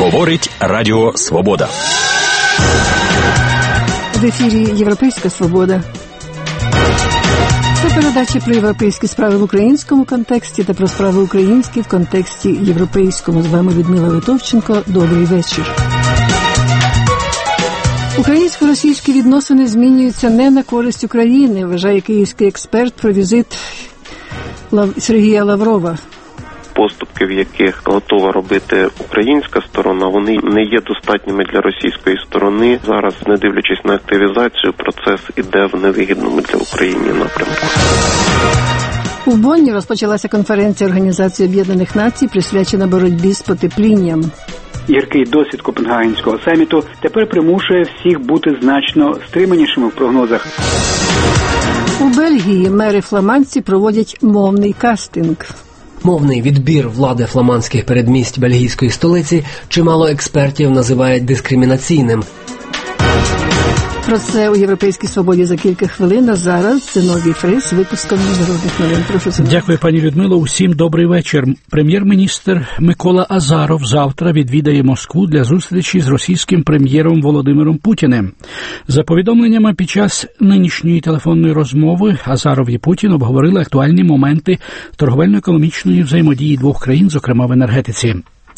Говорить Радіо Свобода. В ефірі «Європейська свобода». Це передача про європейські справи в українському контексті та про справи українські в контексті європейському. З вами Людмила Литовченко. Добрий вечір. Українсько-російські відносини змінюються не на користь України, вважає київський експерт про візит Сергія Лаврова. Поступки, в яких готова робити українська сторона, вони не є достатніми для російської сторони. Зараз, не дивлячись на активізацію, процес іде в невигідному для України напрямку. У Бонні розпочалася конференція Організації Об'єднаних Націй, присвячена боротьбі з потеплінням. Гіркий досвід Копенгагенського саміту тепер примушує всіх бути значно стриманішими в прогнозах. У Бельгії мери-фламандці проводять мовний кастинг. Мовний відбір влади фламандських передмість бельгійської столиці чимало експертів називають дискримінаційним. Про це у «Європейській свободі» за кілька хвилин, а зараз Зиновій Фрис з випуском міжнародних новин. Прошу, Зиновій. Дякую, пані Людмило. Усім добрий вечір. Прем'єр-міністр Микола Азаров завтра відвідає Москву для зустрічі з російським прем'єром Володимиром Путіним. За повідомленнями, під час нинішньої телефонної розмови Азаров і Путін обговорили актуальні моменти торговельно-економічної взаємодії двох країн, зокрема в енергетиці.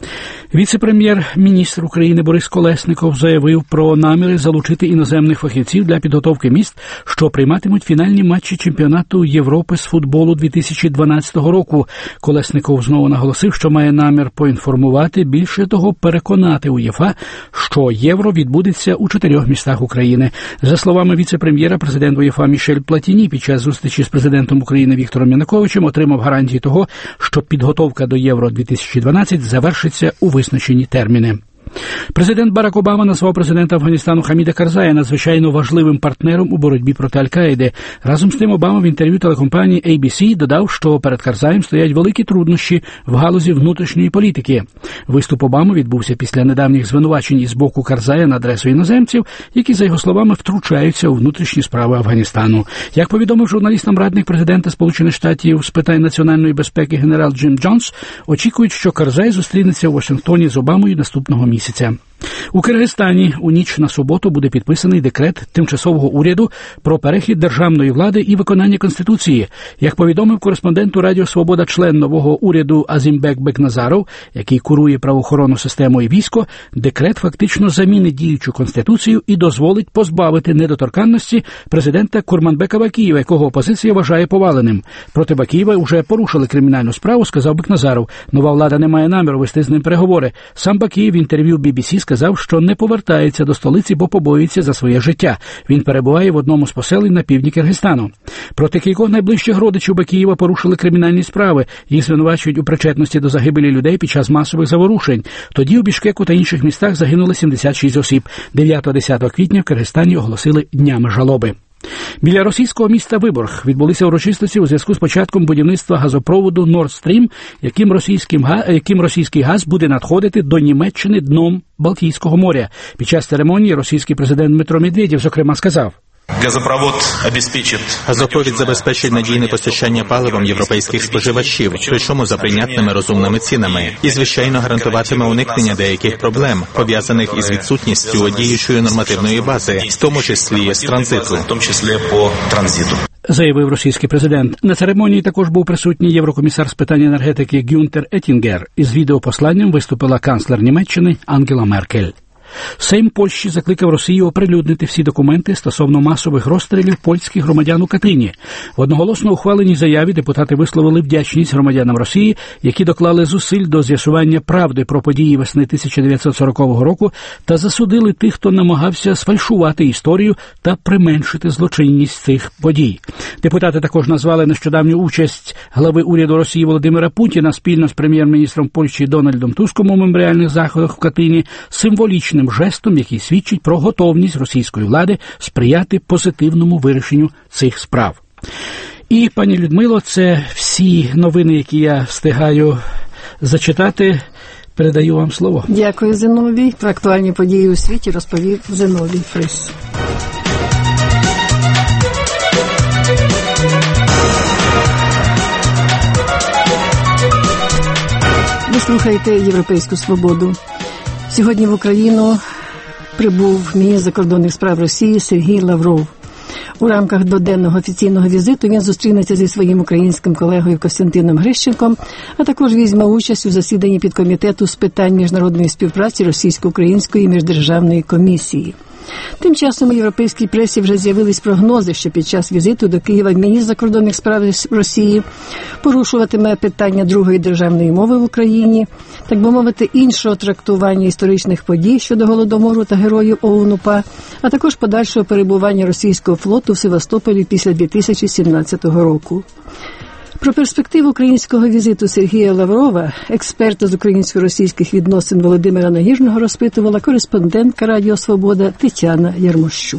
Віце-прем'єр-міністр України Борис Колесников заявив про наміри залучити іноземних фахівців для підготовки міст, що прийматимуть фінальні матчі чемпіонату Європи з футболу 2012 року. Колесников знову наголосив, що має намір поінформувати, більше того, переконати УЄФА, що Євро відбудеться у 4 містах України. За словами віце-прем'єра, президент УЄФА Мішель Платіні під час зустрічі з президентом України Віктором Януковичем отримав гарантії того, що підготовка до Євро 2012 завершиться у визначені терміни. Президент Барак Обама назвав президента Афганістану Хаміда Карзая надзвичайно важливим партнером у боротьбі проти Аль-Каїди. Разом з тим Обама в інтерв'ю телекомпанії ABC додав, що перед Карзаєм стоять великі труднощі в галузі внутрішньої політики. Виступ Обами відбувся після недавніх звинувачень із боку Карзая на адресу іноземців, які, за його словами, втручаються у внутрішні справи Афганістану. Як повідомив журналістам радник президента Сполучених Штатів з питань національної безпеки генерал Джим Джонс, очікують, що Карзай зустрінеться у Вашингтоні з Обамою наступного місяця. У Киргизстані у ніч на суботу буде підписаний декрет тимчасового уряду про перехід державної влади і виконання Конституції. Як повідомив кореспонденту Радіо Свобода член нового уряду Азімбек Бекназаров, який курує правоохоронну систему і військо, декрет фактично замінить діючу Конституцію і дозволить позбавити недоторканності президента Курманбека Бакієва, якого опозиція вважає поваленим. Проти Бакієва вже порушили кримінальну справу, сказав Бекназаров. Нова влада не має наміру вести з ним переговори. Сам Бакієв в інтерв'ю BBC сказав, що не повертається до столиці, бо побоюється за своє життя. Він перебуває в одному з поселень на півдні Киргизстану. Проти кількох найближчих родичів Бакієва порушили кримінальні справи. Їх звинувачують у причетності до загибелі людей під час масових заворушень. Тоді у Бішкеку та інших містах загинули 76 осіб. 9-10 квітня в Киргизстані оголосили днями жалоби. Біля російського міста Виборг відбулися урочистості у зв'язку з початком будівництва газопроводу Nord Stream, яким російський газ буде надходити до Німеччини дном Балтійського моря. Під час церемонії російський президент Дмитро Медведєв, зокрема, сказав: Газопровід забезпечить надійне постачання паливом європейських споживачів, причому за прийнятними розумними цінами, і, звичайно, гарантуватиме уникнення деяких проблем, пов'язаних із відсутністю діючої нормативної бази, в тому числі з транзиту. Заявив російський президент. На церемонії також був присутній єврокомісар з питань енергетики Гюнтер Еттінгер. Із відеопосланням виступила канцлер Німеччини Ангела Меркель. Сейм Польщі закликав Росію оприлюднити всі документи стосовно масових розстрілів польських громадян у Катині. В одноголосно ухваленій заяві депутати висловили вдячність громадянам Росії, які доклали зусиль до з'ясування правди про події весни 1940 року та засудили тих, хто намагався сфальшувати історію та применшити злочинність цих подій. Депутати також назвали нещодавню участь глави уряду Росії Володимира Путіна спільно з прем'єр-міністром Польщі Дональдом Туском у меморіальних заходах в Катині символічним жестом, який свідчить про готовність російської влади сприяти позитивному вирішенню цих справ. І, пані Людмило, це всі новини, які я встигаю зачитати. Передаю вам слово. Дякую, Зиновій. Про актуальні події у світі розповів Зиновій Фрис. Ви слухаєте «Європейську свободу». Сьогодні в Україну прибув міністр закордонних справ Росії Сергій Лавров. У рамках дводенного офіційного візиту він зустрінеться зі своїм українським колегою Костянтином Грищенком, а також візьме участь у засіданні підкомітету з питань міжнародної співпраці Російсько-Української міждержавної комісії. Тим часом у європейській пресі вже з'явились прогнози, що під час візиту до Києва міністр закордонних справ Росії порушуватиме питання другої державної мови в Україні, так би мовити, іншого трактування історичних подій щодо Голодомору та героїв ОУН-УПА, а також подальшого перебування російського флоту в Севастополі після 2017 року. Про перспективу українського візиту Сергія Лаврова, експерта з українсько-російських відносин Володимира Нагірного, розпитувала кореспондентка Радіо Свобода Тетяна Ярмощук.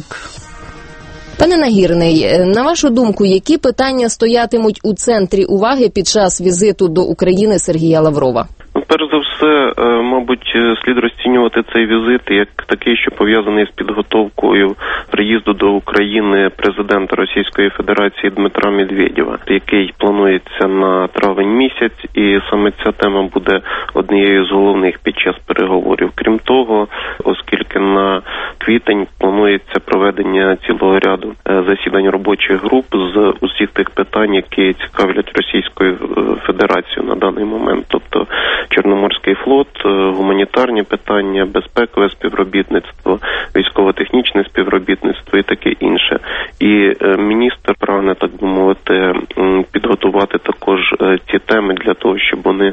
Пане Нагірний, на вашу думку, які питання стоятимуть у центрі уваги під час візиту до України Сергія Лаврова? Перш за все, мабуть, слід розцінювати цей візит як такий, що пов'язаний з підготовкою приїзду до України президента Російської Федерації Дмитра Медведєва, який планується на травень місяць, і саме ця тема буде однією з головних під час переговорів. Крім того, оскільки на квітень планується проведення цілого ряду засідань робочих груп з усіх тих питань, які цікавлять Російською Федерацію на даний момент, тобто Чорноморський флот, гуманітарні питання, безпекове співробітництво, військово-технічне співробітництво і таке інше. І міністр прагне, так би мовити, підготувати також ці теми для того, щоб вони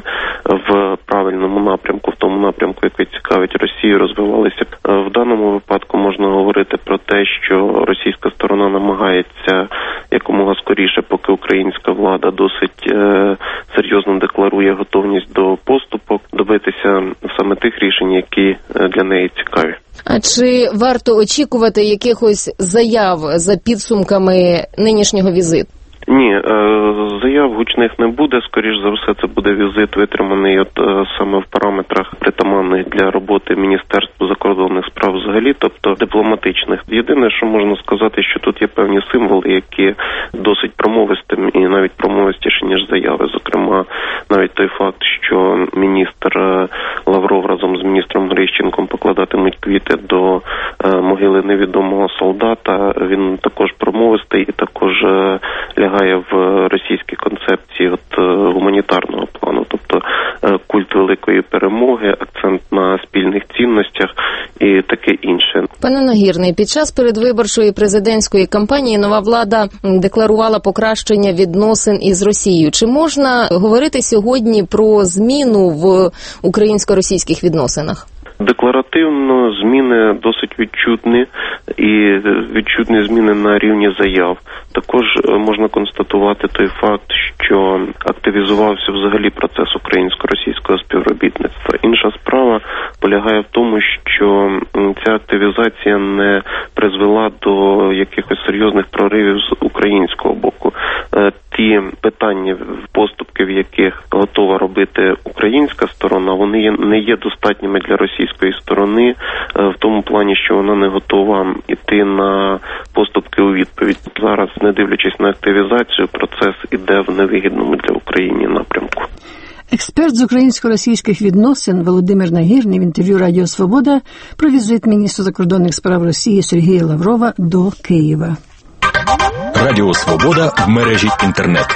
в правильному напрямку, в тому напрямку, який цікавить Росію, розвивалися. В даному випадку можна говорити про те, що російська сторона намагається якомога скоріше, поки українська влада досить серйозно декларує готовність до поступок, добитися саме тих рішень, які для неї цікаві. А чи варто очікувати якихось заяв за підсумками нинішнього візиту? Ні, заяв гучних не буде. Скоріш за все, це буде візит витриманий саме в параметрах притаманних для роботи Міністерства закордонних справ взагалі, тобто дипломатичних. Єдине, що можна сказати, що тут є певні символи, які досить промовистим і навіть промовистіші, ніж заяви. Зокрема, навіть той факт, що міністр Лавров разом з міністром Грищенком покладатимуть квіти до могили невідомого солдата, він також промовистий і також лягає в російській концепції гуманітарного плану, тобто культ великої перемоги, акцент на спільних цінностях і таке інше. Пане Нагірний, під час передвиборчої президентської кампанії нова влада декларувала покращення відносин із Росією. Чи можна говорити сьогодні про зміну в українсько-російських відносинах? Декларативно зміни досить відчутні, і відчутні зміни на рівні заяв. Також можна констатувати той факт, що активізувався взагалі процес українсько-російського співробітництва. Інша справа полягає в тому, що ця активізація не призвела до якихось серйозних проривів з українського боку. Ті питання, поступки, в яких готова робити українська сторона, вони не є достатніми для російської сторони, в тому плані, що вона не готова йти на поступки у відповідь. Зараз, не дивлячись на активізацію, процес іде в невигідному для України напрямку. Експерт з українсько-російських відносин Володимир Нагірний в інтерв'ю Радіо Свобода про візит міністра закордонних справ Росії Сергія Лаврова до Києва. Радіо Свобода в мережі інтернет.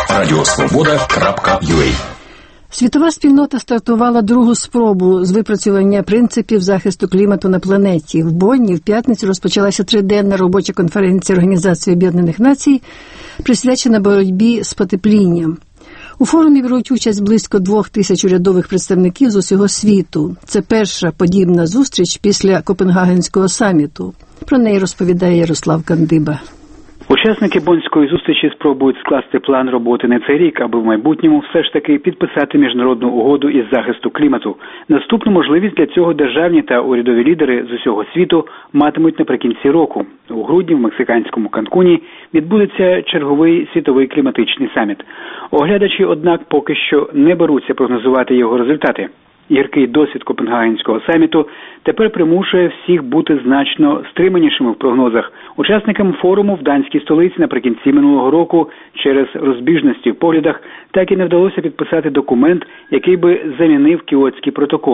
radiosvoboda.ua. Світова спільнота стартувала другу спробу з випрацювання принципів захисту клімату на планеті. В Бонні в п'ятницю розпочалася триденна робоча конференція Організації Об'єднаних Націй, присвячена боротьбі з потеплінням. У форумі беруть участь близько 2000 урядових представників з усього світу. Це перша подібна зустріч після Копенгагенського саміту. Про неї розповідає Ярослав Кандиба. Учасники Боннської зустрічі спробують скласти план роботи на цей рік, аби в майбутньому все ж таки підписати міжнародну угоду із захисту клімату. Наступну можливість для цього державні та урядові лідери з усього світу матимуть наприкінці року. У грудні в мексиканському Канкуні відбудеться черговий світовий кліматичний саміт. Оглядачі, однак, поки що не беруться прогнозувати його результати. Гіркий досвід Копенгагенського саміту тепер примушує всіх бути значно стриманішими в прогнозах. Учасникам форуму в данській столиці наприкінці минулого року через розбіжності в поглядах так і не вдалося підписати документ, який би замінив Кіотський протокол.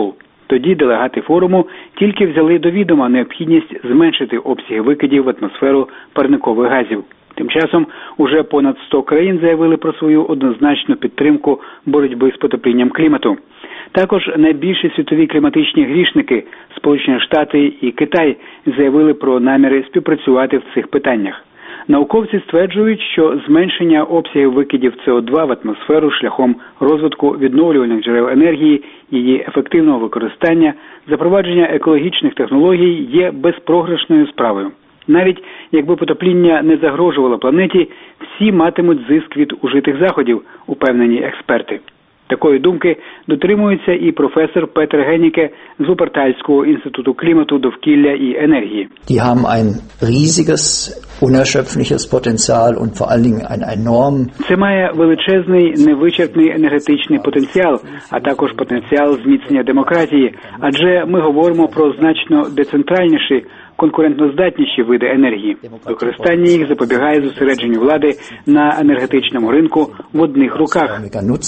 Тоді делегати форуму тільки взяли до відома необхідність зменшити обсяги викидів в атмосферу парникових газів. Тим часом уже понад 100 країн заявили про свою однозначну підтримку боротьби з потеплінням клімату. Також найбільші світові кліматичні грішники – Сполучені Штати і Китай – заявили про наміри співпрацювати в цих питаннях. Науковці стверджують, що зменшення обсягів викидів СО2 в атмосферу шляхом розвитку відновлювальних джерел енергії, її ефективного використання, запровадження екологічних технологій є безпрограшною справою. Навіть якби потепління не загрожувало планеті, всі матимуть зиск від ужитих заходів, упевнені експерти. Такої думки дотримується і професор Петр Геніке з Вупертальського інституту клімату, довкілля і енергії. Die haben ein riesiges, unerschöpfliches Potenzial und vor allen Dingen ein enorm. Це має величезний невичерпний енергетичний потенціал, а також потенціал зміцнення демократії, адже ми говоримо про значно децентральніші, конкурентноздатніші види енергії. Використання їх запобігає зосередженню влади на енергетичному ринку в одних руках,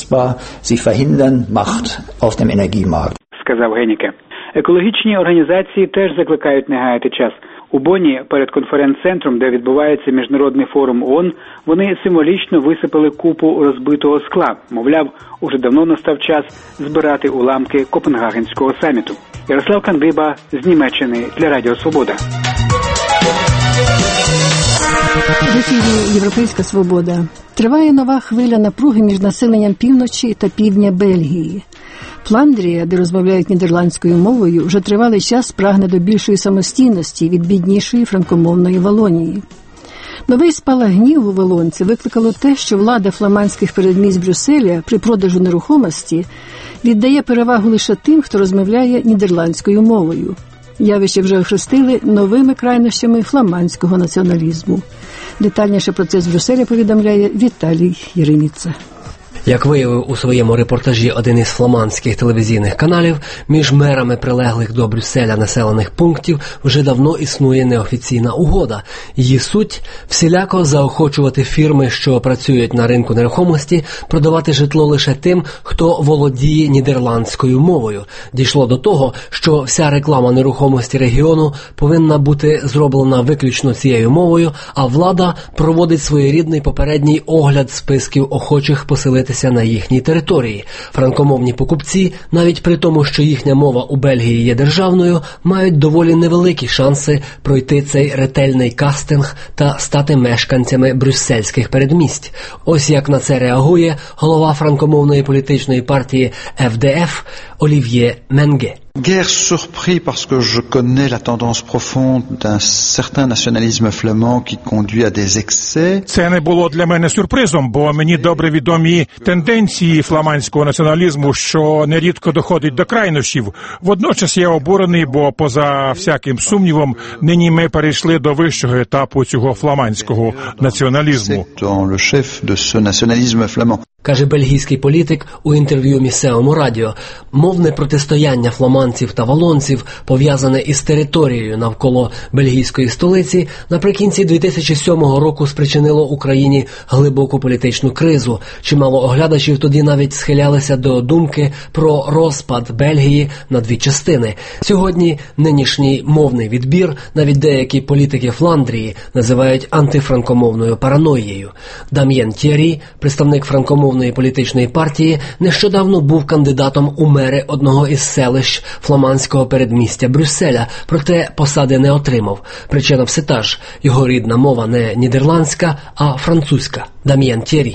сказав Геніке. Екологічні організації теж закликають не гаяти час. У Бонні перед конференц-центром, де відбувається міжнародний форум ООН, вони символічно висипали купу розбитого скла. Мовляв, уже давно настав час збирати уламки Копенгагенського саміту. Ярослав Кандиба з Німеччини для Радіо Свобода. В ефірі «Європейська свобода». Триває нова хвиля напруги між населенням півночі та півдня Бельгії. Фландрія, де розмовляють нідерландською мовою, вже тривалий час прагне до більшої самостійності від біднішої франкомовної Валонії. Новий спалах гніву валонці викликало те, що влада фламандських передмість Брюсселя при продажу нерухомості віддає перевагу лише тим, хто розмовляє нідерландською мовою. Явище вже охрестили новими крайнощами фламандського націоналізму. Детальніше про це з Брюсселя повідомляє Віталій Єреміца. Як виявив у своєму репортажі один із фламандських телевізійних каналів, між мерами прилеглих до Брюсселя населених пунктів вже давно існує неофіційна угода. Її суть – всіляко заохочувати фірми, що працюють на ринку нерухомості, продавати житло лише тим, хто володіє нідерландською мовою. Дійшло до того, що вся реклама нерухомості регіону повинна бути зроблена виключно цією мовою, а влада проводить своєрідний попередній огляд списків охочих поселити на їхній території. Франкомовні покупці, навіть при тому, що їхня мова у Бельгії є державною, мають доволі невеликі шанси пройти цей ретельний кастинг та стати мешканцями брюссельських передмість. Ось як на це реагує голова франкомовної політичної партії ФДФ Олів'є Менге. Guère surpris parce que je connais la tendance profonde d'un certain nationalisme flamand qui conduit à des excès. Це не було для мене сюрпризом, бо мені добре відомі тенденції фламандського націоналізму, що нерідко доходить до крайнощів. Водночас я обурений, бо поза всяким сумнівом нині ми перейшли до вищого етапу цього фламандського націоналізму. Каже бельгійський політик у інтерв'ю місцевому радіо. Мовне протистояння фламандців та валонців, пов'язане із територією навколо бельгійської столиці, наприкінці 2007 року спричинило Україні глибоку політичну кризу. Чимало оглядачів тоді навіть схилялися до думки про розпад Бельгії на дві частини. Сьогодні нинішній мовний відбір навіть деякі політики Фландрії називають антифранкомовною параноїєю. Дам'єн Т'єрі, представник франкомовної політичної партії, нещодавно був кандидатом у мери одного із селищ фламандського передмістя Брюсселя, проте посади не отримав. Причина все та ж. Його рідна мова не нідерландська, а французька. Дам'єн Т'єрі.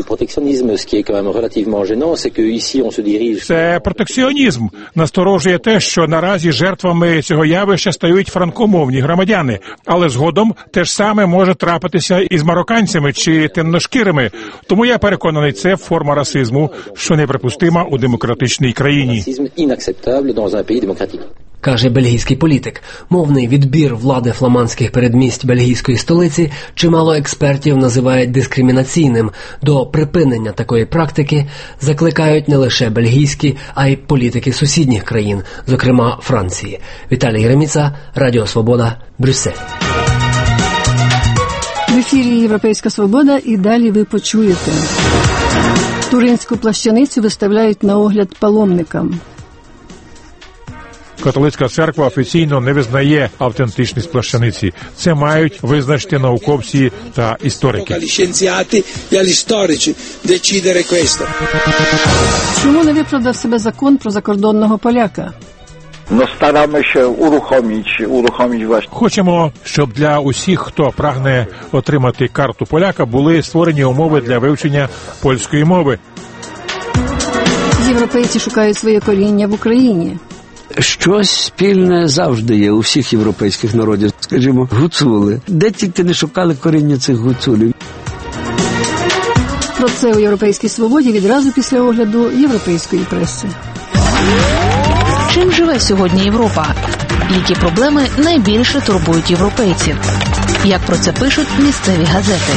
Це протекціонізм. Насторожує те, що наразі жертвами цього явища стають франкомовні громадяни. Але згодом те ж саме може трапитися із марокканцями чи темношкірими. Тому я переконаний, це форма расизму, що неприпустима у демократичній країні. Каже бельгійський політик. Мовний відбір влади фламандських передмість бельгійської столиці чимало експертів називають дискримінаційним. До припинення такої практики закликають не лише бельгійські, а й політики сусідніх країн, зокрема Франції. Віталій Єреміца, Радіо Свобода, Брюссель. В ефірі «Європейська свобода» і далі ви почуєте. Туринську плащаницю виставляють на огляд паломникам. Католицька церква офіційно не визнає автентичність плащаниці. Це мають визначити науковці та історики. Чому не виправдав себе закон про закордонного поляка? Staramy się uruchomić właśnie. Хочемо, щоб для усіх, хто прагне отримати карту поляка, були створені умови для вивчення польської мови. Європейці шукають своє коріння в Україні. Щось спільне завжди є у всіх європейських народів. Скажімо, гуцули. Де тільки не шукали коріння цих гуцулів. Про це у «Європейській свободі» відразу після огляду європейської преси. Чим живе сьогодні Європа? Які проблеми найбільше турбують європейців? Як про це пишуть місцеві газети?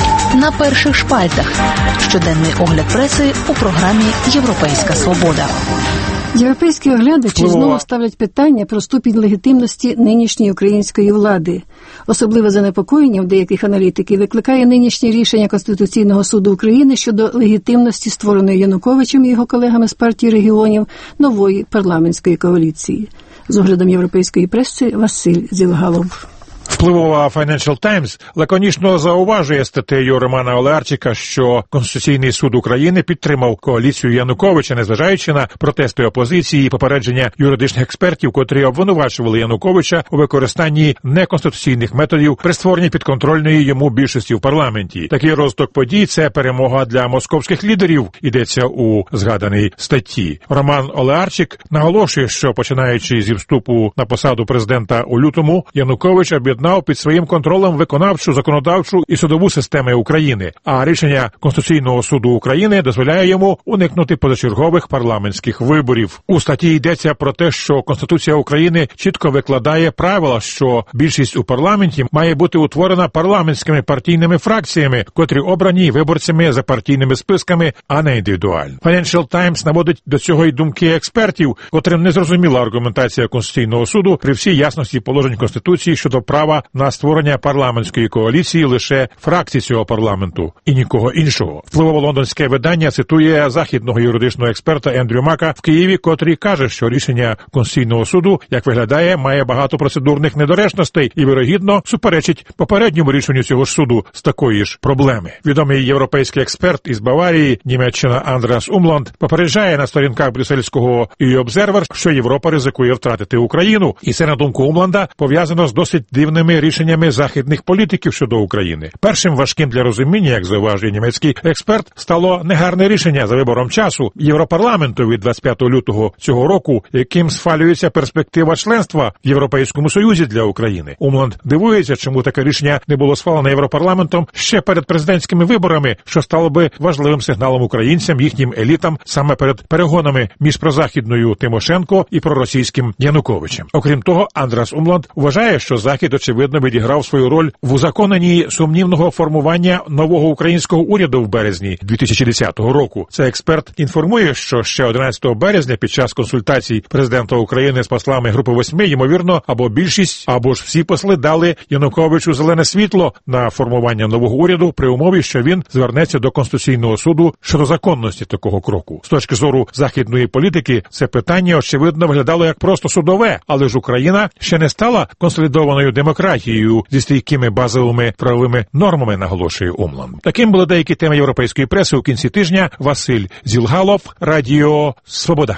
На перших шпальтах. Щоденний огляд преси у програмі «Європейська свобода». Європейські оглядачі знову ставлять питання про ступінь легітимності нинішньої української влади. Особливе занепокоєння в деяких аналітиків викликає нинішнє рішення Конституційного суду України щодо легітимності створеної Януковичем і його колегами з партії регіонів нової парламентської коаліції. З оглядом європейської преси Василь Зілгалов. Впливова Financial Times лаконічно зауважує статтею Романа Олеарчика, що Конституційний суд України підтримав коаліцію Януковича, незважаючи на протести опозиції і попередження юридичних експертів, котрі обвинувачували Януковича у використанні неконституційних методів при створенні підконтрольної йому більшості в парламенті. Такий розвиток подій – це перемога для московських лідерів, йдеться у згаданій статті. Роман Олеарчик наголошує, що починаючи зі вступу на посаду президента у лютому, Янукович об'єднав під своїм контролем виконавчу, законодавчу і судову системи України, а рішення Конституційного суду України дозволяє йому уникнути позачергових парламентських виборів. У статті йдеться про те, що Конституція України чітко викладає правила, що більшість у парламенті має бути утворена парламентськими партійними фракціями, котрі обрані виборцями за партійними списками, а не індивідуально. Financial Times наводить до цього й думки експертів, котрим не зрозуміла аргументація Конституційного суду при всій ясності положень Конституції щодо права на створення парламентської коаліції лише фракцій цього парламенту і нікого іншого. Впливове лондонське видання цитує західного юридичного експерта Ендрю Мака в Києві, котрий каже, що рішення Конституційного суду, як виглядає, має багато процедурних недоречностей і, вірогідно, суперечить попередньому рішенню цього ж суду з такої ж проблеми. Відомий європейський експерт із Баварії, Німеччина Андреас Умланд, попереджає на сторінках брюссельського EU Observer, що Європа ризикує втратити Україну. І це, на думку Умланда, пов'язано з досить дивними рішеннями західних політиків щодо України. Першим важким для розуміння, як зауважує німецький експерт, стало негарне рішення за вибором часу Європарламенту від 25 лютого цього року, яким схвалюється перспектива членства в Європейському Союзі для України. Умланд дивується, чому таке рішення не було схвалене Європарламентом ще перед президентськими виборами, що стало би важливим сигналом українцям, їхнім елітам, саме перед перегонами між прозахідною Тимошенко і проросійським Януковичем. Окрім того, Андреас Умланд вважає, що Захід, очевидно, відіграв свою роль в узаконенні сумнівного формування нового українського уряду в березні 2010 року. Цей експерт інформує, що ще 11 березня під час консультацій президента України з послами Групи 8, ймовірно, або більшість, або ж всі посли дали Януковичу зелене світло на формування нового уряду при умові, що він звернеться до Конституційного суду щодо законності такого кроку. З точки зору західної політики, це питання, очевидно, виглядало як просто судове, але ж Україна ще не стала консолідованою демократією зі стійкими базовими правовими нормами, наголошує Умланд. Таким були деякі теми європейської преси у кінці тижня. Василь Зілгалов, Радіо Свобода.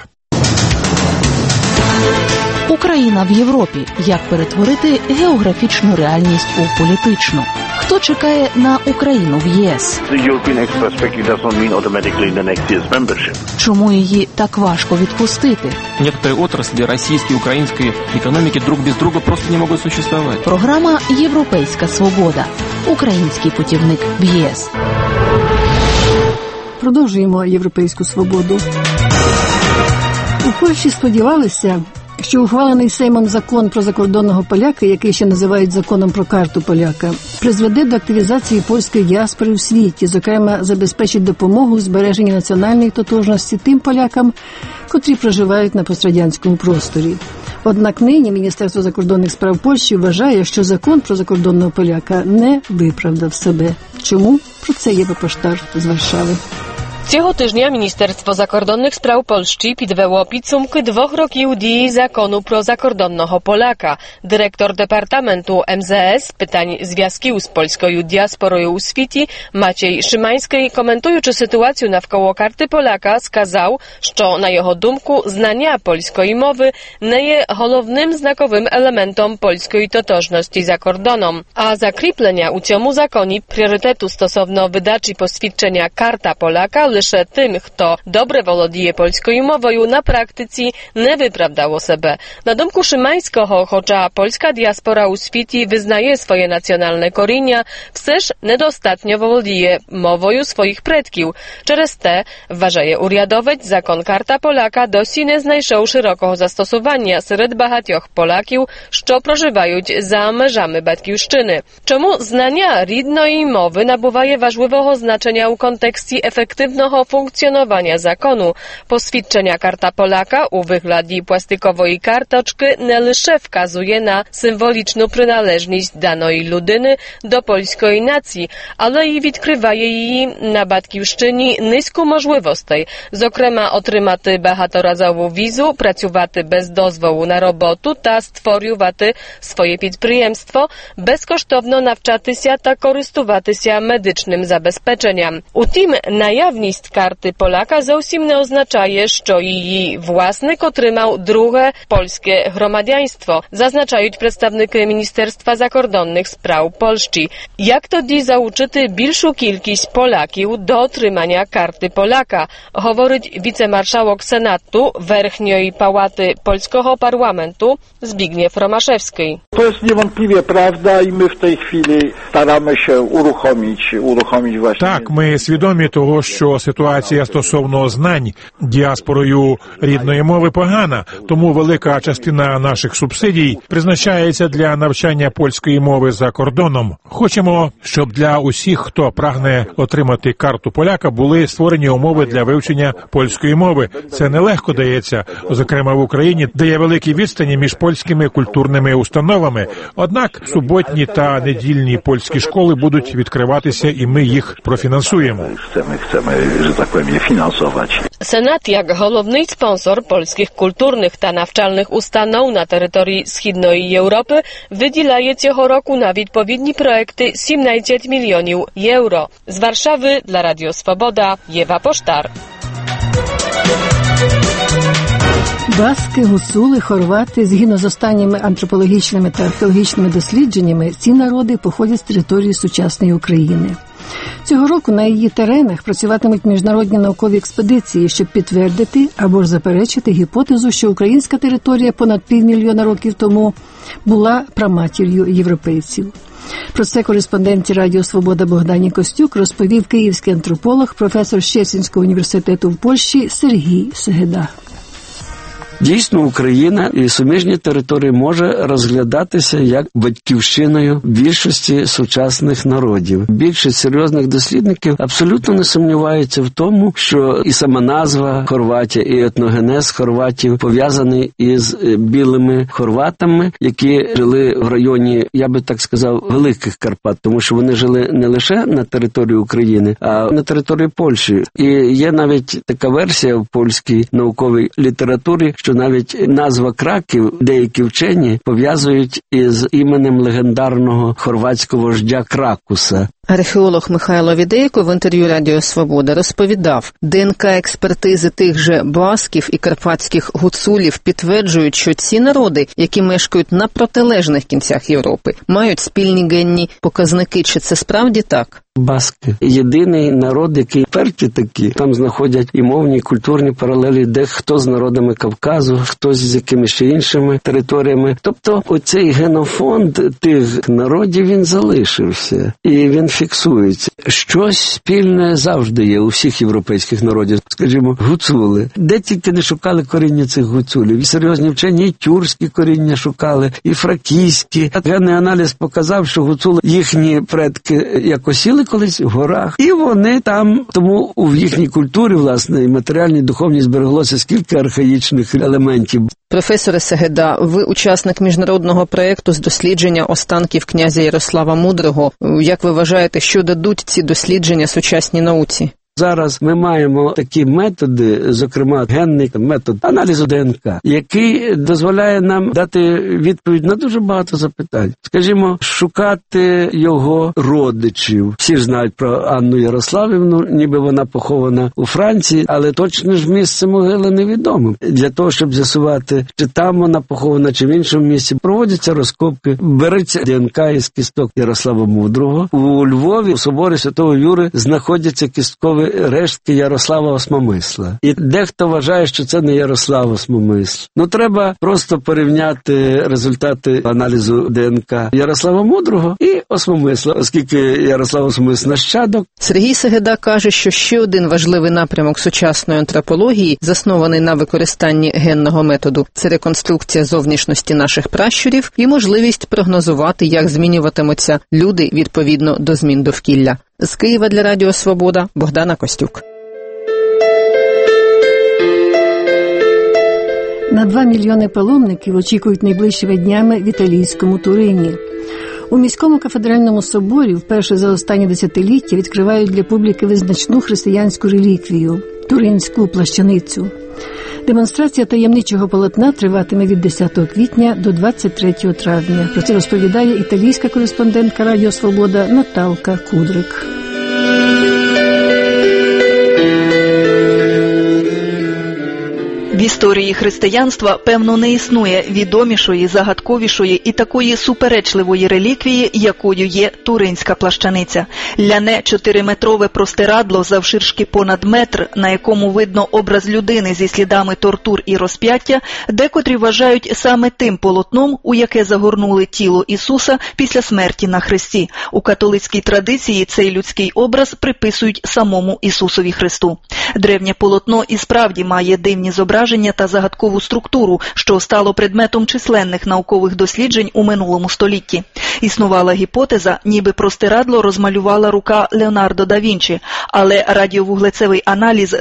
Україна в Європі. Як перетворити географічну реальність у політичну? Хто чекає на Україну в ЄС? Чому її так важко відпустити? Некоторые отрасли российской и украинской экономики друг без друга просто не могут существовать. Програма «Європейська свобода». Український путівник в ЄС. Продовжуємо європейську свободу. У Польщі сподівалися, що ухвалений Сеймом закон про закордонного поляка, який ще називають законом про карту поляка, призведе до активізації польської діаспори у світі, зокрема забезпечить допомогу у збереженні національної тотожності тим полякам, котрі проживають на пострадянському просторі. Однак нині Міністерство закордонних справ Польщі вважає, що закон про закордонного поляка не виправдав себе. Чому? Про це Єва Поштар з Варшави. Цього тижня Міністерство закордонних справ Польщі підвело підсумки 2 років дії закону про закордонного Polaka. Dyrektor Departamentu MZS pytań związków z polską diasporą u świecie Maciej Szymański, komentując sytuację навколо karty Polaka, сказав, що, на його думку, знання польської мови не є головним знаковим елементом польської тотожності за кордоном, а закріплення у цьому законі пріоритету стосовно видачі посвідчення карта Polaka лише тим, хто добре володіє польською мовою, на практиці не виправдало себе. На думку Szymańskiego, хоча польська діаспора у світі визнає своє національне коріння, все ж недостатньо володіє мовою своїх предків. Через те, вважає урядовець, закон карта Polaka досі не знайшов широкого застосування серед багатьох поляків, що проживають за межами батьківщини. Чому знання рідної мови набуває важливого значення у konteksті efektywnego funkcjonowania zakonu? Посвідчення карта Polaka у вигляді пластикової карточки не лише вказує на символічну приналежність даної людини до польської нації, але й відкриває її на батьківщині низку можливостей, зокрема отримати багаторазову візу, працювати без дозволу на роботу та створювати своє підприємство, безкоштовно навчатися та користуватися медичним забезпеченням. Утім, наявність карty Polaka зовсім не означає, що її власник отримав друге польське громадянство, зазначають представники Міністерства закордонних справ Польщі. Як тоді залучити більшу кількість Поляків до отримання карти Polaka, говорить wicemarszałek Senatu Верхньої Палати Польського парламенту Zbigniew Romaszewski. To jest niewątpliwie prawda i my w tej chwili staramy się uruchomić właśnie. Так, ми свідомі того, що ситуація стосовно знань діаспорою рідної мови погана, тому велика частина наших субсидій призначається для навчання польської мови за кордоном. Хочемо, щоб для усіх, хто прагне отримати карту поляка, були створені умови для вивчення польської мови. Це нелегко дається, зокрема в Україні, де є великі відстані між польськими культурними установами. Однак суботні та недільні польські школи будуть відкриватися, і ми їх профінансуємо. Chcemy, że tak powiem, je finansować. Senat, jak головний спонсор польських культурних та навчальних установ на території Східної Європи, виділяє цього року на відповідні проекти 17 мільйонів євро. З Варшави для Радіо Свобода, Єва Поштар. Баски, гуцули, хорвати, згідно з останніми антропологічними та археологічними дослідженнями, ці народи походять з території сучасної України. Цього року на її теренах працюватимуть міжнародні наукові експедиції, щоб підтвердити або ж заперечити гіпотезу, що українська територія понад 500 мільйона років тому була праматір'ю європейців. Про це кореспонденті Радіо Свобода Богдані Костюк розповів київський антрополог, професор Щецинського університету в Польщі Сергій Сегеда. Дійсно, Україна і суміжні території може розглядатися як батьківщиною більшості сучасних народів. Більшість серйозних дослідників абсолютно не сумніваються в тому, що і сама назва Хорватія, і етногенез хорватів пов'язаний із білими хорватами, які жили в районі, я би так сказав, Великих Карпат, тому що вони жили не лише на території України, а на території Польщі. І є навіть така версія в польській науковій літературі, що навіть назва Краків деякі вчені пов'язують із іменем легендарного хорватського вождя Кракуса. Археолог Михайло Відейко в інтерв'ю Радіо Свобода розповідав, ДНК-експертизи тих же басків і карпатських гуцулів підтверджують, що ці народи, які мешкають на протилежних кінцях Європи, мають спільні генні показники. Чи це справді так? Баски – єдиний народ, який перті такі. Там знаходять і мовні, і культурні паралелі, де хто з народами Кавказу, хтось з якимись ще іншими територіями. Тобто оцей генофонд тих народів, він залишився. І він фіксується. Щось спільне завжди є у всіх європейських народів. Скажімо, гуцули. Де тільки не шукали коріння цих гуцулів. І серйозні вчені і тюркські коріння шукали, і фракійські. Генний аналіз показав, що гуцули, їхні предки як осіли колись в горах. І вони там, тому в їхній культурі, власне, і матеріальній, духовній збереглося скільки архаїчних елементів. Професоре Сегеда, ви учасник міжнародного проєкту з дослідження останків князя Ярослава Мудрого. Як ви вважаєте, що дадуть ці дослідження сучасній науці? Зараз ми маємо такі методи, зокрема генний метод аналізу ДНК, який дозволяє нам дати відповідь на дуже багато запитань. Скажімо, шукати його родичів. Всі ж знають про Анну Ярославівну, ніби вона похована у Франції, але точно ж місце могили невідомо. Для того, щоб з'ясувати, чи там вона похована, чи в іншому місці, проводяться розкопки, береться ДНК із кісток Ярослава Мудрого. У Львові, у соборі Святого Юри, знаходяться кісткові рештки Ярослава Осмомисла. І дехто вважає, що це не Ярослав Осмомисл. Треба просто порівняти результати аналізу ДНК Ярослава Мудрого і Осмомисла, оскільки Ярослав Осмомисл нащадок. Сергій Сегеда каже, що ще один важливий напрямок сучасної антропології, заснований на використанні генного методу, це реконструкція зовнішності наших пращурів і можливість прогнозувати, як змінюватимуться люди відповідно до змін довкілля. З Києва для Радіо Свобода Богдана Костюк. На 2 мільйони паломників очікують найближчими днями в італійському Турині. У міському кафедральному соборі вперше за останні десятиліття відкривають для публіки визначну християнську реліквію – туринську плащаницю. Демонстрація таємничого полотна триватиме від 10 квітня до 23 травня. Про це розповідає італійська кореспондентка Радіо Свобода Наталка Кудрик. В історії християнства, певно, не існує відомішої, загадковішої і такої суперечливої реліквії, якою є туринська плащаниця. Ляне 4-метрове простирадло завширшки понад метр, на якому видно образ людини зі слідами тортур і розп'яття, декотрі вважають саме тим полотном, у яке загорнули тіло Ісуса після смерті на хресті. У католицькій традиції цей людський образ приписують самому Ісусові Христу. Древнє полотно і справді має дивні зображення та загадкову структуру, що стало предметом численних наукових досліджень у минулому столітті. Існувала гіпотеза, ніби простирадло розмалювала рука Леонардо да Вінчі, але радіовуглецевий аналіз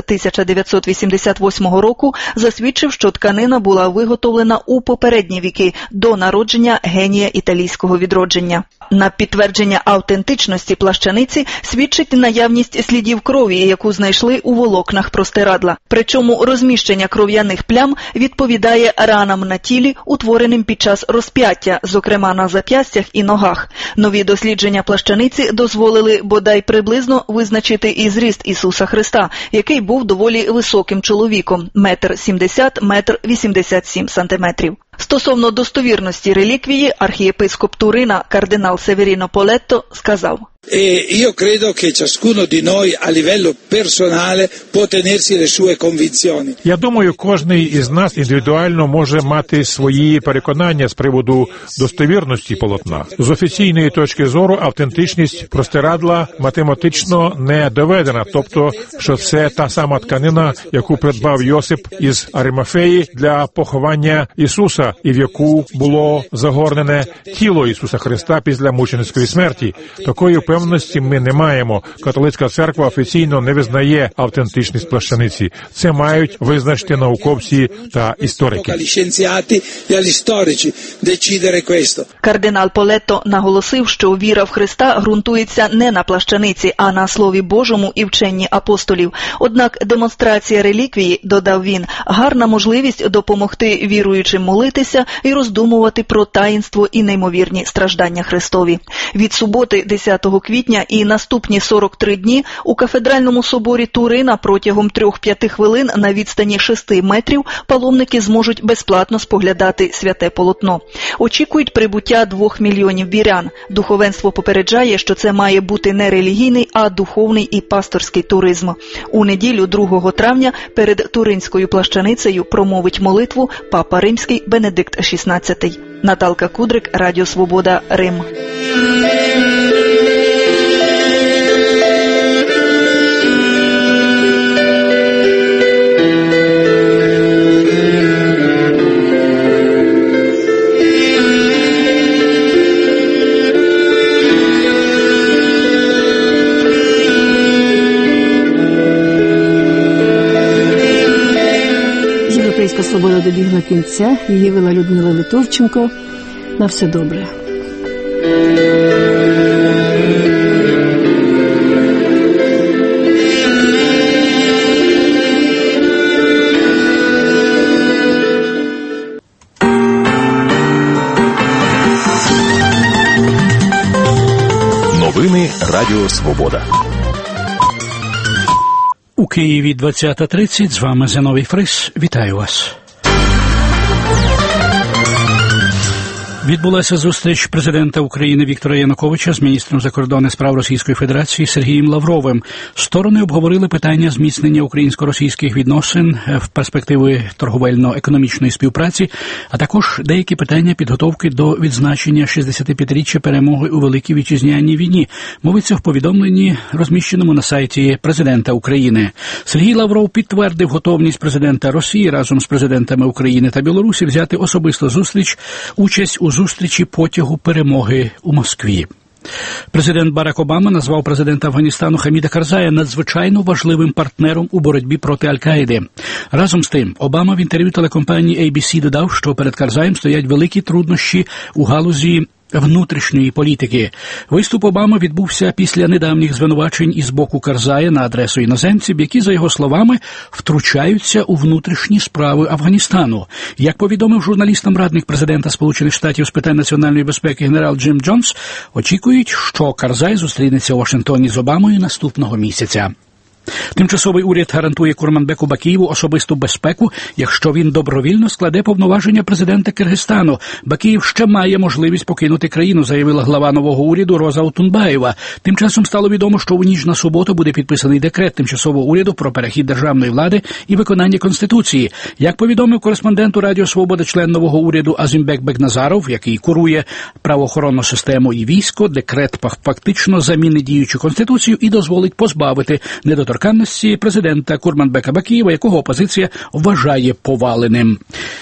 1988 року засвідчив, що тканина була виготовлена у попередні віки до народження генія італійського відродження. На підтвердження автентичності плащаниці свідчить наявність слідів крові, яку знайшли у волокнах простирадла. Причому розміщення кров'яних плям відповідає ранам на тілі, утвореним під час розп'яття, зокрема на зап'ястях і ногах. Нові дослідження плащаниці дозволили бодай приблизно визначити і зріст Ісуса Христа, який був доволі високим чоловіком – 1,70 м, 1,87 см. Стосовно достовірності реліквії, архієпископ Турина кардинал Северіно Полетто сказав: Io credo che ciascuno di noi a livello personale può tenersi le sue convinzioni. Я думаю, кожний із нас індивідуально може мати свої переконання з приводу достовірності полотна. З офіційної точки зору автентичність простирадла математично не доведена, тобто, що це та сама тканина, яку придбав Йосип із Аримафеї для поховання Ісуса, і в яку було загорнене тіло Ісуса Христа після мученицької смерті. Такої впевненості ми не маємо. Католицька церква офіційно не визнає автентичність плащаниці. Це мають визначити науковці та історики. Кардинал Полетто наголосив, що віра в Христа ґрунтується не на плащаниці, а на Слові Божому і вченні апостолів. Однак демонстрація реліквії, додав він, гарна можливість допомогти віруючим молитися і роздумувати про таїнство і неймовірні страждання Христові. Від суботи 10 квітня і наступні 43 дні у кафедральному соборі Турина протягом 3-5 хвилин на відстані 6 метрів паломники зможуть безплатно споглядати святе полотно. Очікують прибуття 2 мільйонів вірян. Духовенство попереджає, що це має бути не релігійний, а духовний і пасторський туризм. У неділю 2 травня перед туринською плащаницею промовить молитву папа римський Бенедикт XVI. Наталка Кудрик, Радіо Свобода, Рим. Європейська свобода добігла кінця. Її вела Людмила Литовченко. На все добре. Новини Радіо Свобода. У Києві 20:30. З вами Зиновій Фрис. Вітаю вас. Відбулася зустріч президента України Віктора Януковича з міністром закордонних справ Російської Федерації Сергієм Лавровим. Сторони обговорили питання зміцнення українсько-російських відносин в перспективи торговельно-економічної співпраці, а також деякі питання підготовки до відзначення 65-річчя перемоги у Великій Вітчизняній війні. Мовиться в повідомленні, розміщеному на сайті президента України. Сергій Лавров підтвердив готовність президента Росії разом з президентами України та Білорусі взяти особисто участь у зустрічі потягу перемоги у Москві. Президент Барак Обама назвав президента Афганістану Хаміда Карзая надзвичайно важливим партнером у боротьбі проти Аль-Каїди. Разом з тим, Обама в інтерв'ю телекомпанії ABC додав, що перед Карзаєм стоять великі труднощі у галузі внутрішньої політики. Виступ Обами відбувся після недавніх звинувачень із боку Карзая на адресу іноземців, які, за його словами, втручаються у внутрішні справи Афганістану. Як повідомив журналістам радник президента Сполучених Штатів з питань національної безпеки генерал Джим Джонс, очікують, що Карзай зустрінеться у Вашингтоні з Обамою наступного місяця. Тимчасовий уряд гарантує Курманбеку Бакієву особисту безпеку, якщо він добровільно складе повноваження президента Киргизстану. Бакієв ще має можливість покинути країну, заявила глава нового уряду Роза Отунбаєва. Тим часом стало відомо, що у ніч на суботу буде підписаний декрет тимчасового уряду про перехід державної влади і виконання Конституції. Як повідомив кореспонденту Радіо Свобода член нового уряду Азімбек Бекназаров, який курує правоохоронну систему і військо, декрет фактично замінить діючу Конституцію і дозволить позбавити недоторканності президента Курманбека Бакієва, якого опозиція вважає поваленим.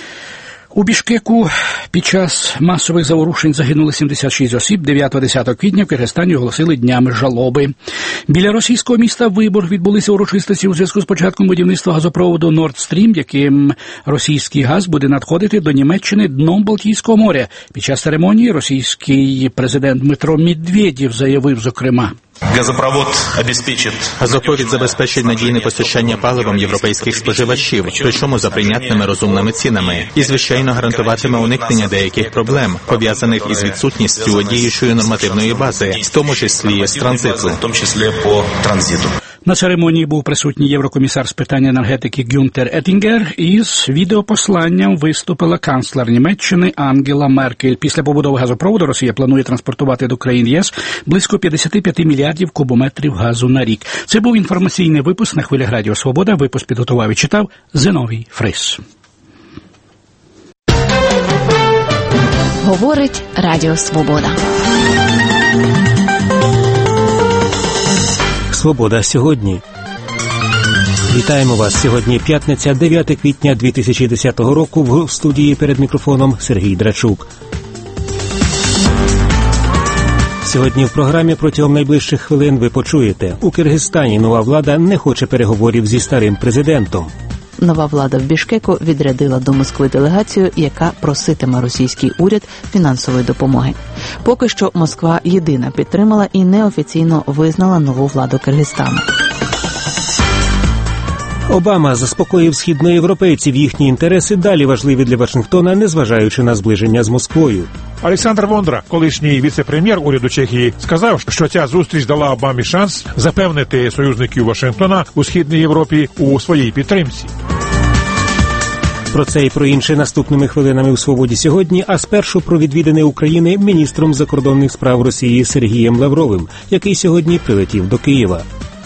У Бішкеку під час масових заворушень загинули 76 осіб. 9-10 квітня в Киргизстані оголосили днями жалоби. Біля російського міста Виборг відбулися урочистості у зв'язку з початком будівництва газопроводу Nord Stream, яким російський газ буде надходити до Німеччини дном Балтійського моря. Під час церемонії російський президент Дмитро Медведєв заявив, зокрема: Газопровід забезпечить надійне постачання паливом європейських споживачів, причому за прийнятними розумними цінами, і, звичайно, гарантуватиме уникнення деяких проблем, пов'язаних із відсутністю діючої нормативної бази, в тому числі з транзиту. На церемонії був присутній єврокомісар з питань енергетики Гюнтер Еттінгер, і з відеопосланням виступила канцлер Німеччини Ангела Меркель. Після побудови газопроводу Росія планує транспортувати до країн ЄС близько 55 мільярдів кубометрів газу на рік. Це був інформаційний випуск на хвилях Радіо Свобода. Випуск підготував і читав Зиновій Фрис. Говорить Радіо Свобода. Свобода сьогодні. Вітаємо вас. Сьогодні п'ятниця, 9 квітня 2010 року. В студії перед мікрофоном Сергій Драчук. Сьогодні в програмі протягом найближчих хвилин ви почуєте: у Киргизстані нова влада не хоче переговорів зі старим президентом. Нова влада в Бішкеку відрядила до Москви делегацію, яка проситиме російський уряд фінансової допомоги. Поки що Москва єдина підтримала і неофіційно визнала нову владу Киргизстану. Обама заспокоїв східноєвропейців, їхні інтереси далі важливі для Вашингтона, незважаючи на зближення з Москвою. Олександр Вондра, колишній віце-прем'єр уряду Чехії, сказав, що ця зустріч дала Обамі шанс запевнити союзників Вашингтона у Східній Європі у своїй підтримці. Про це і про інше наступними хвилинами у «Свободі сьогодні», а спершу про відвідини України міністром закордонних справ Росії Сергієм Лавровим, який сьогодні прилетів до Києва.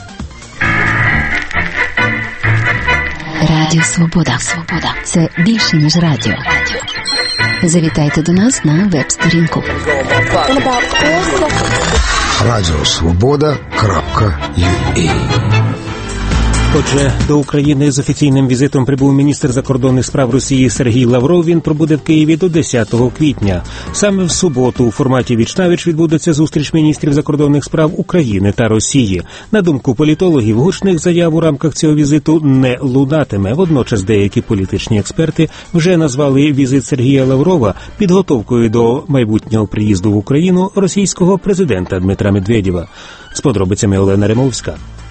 Радіо Свобода. Це більше, ніж радіо. Завітайте до нас на веб-сторінку. Радіосвобода.ua. Отже, до України з офіційним візитом прибув міністр закордонних справ Росії Сергій Лавров. Він пробуде в Києві до 10 квітня. Саме в суботу у форматі віч-навіч відбудеться зустріч міністрів закордонних справ України та Росії. На думку політологів, гучних заяв у рамках цього візиту не лунатиме. Водночас деякі політичні експерти вже назвали візит Сергія Лаврова підготовкою до майбутнього приїзду в Україну російського президента Дмитра Медведєва. З подробицями Олена Римовська.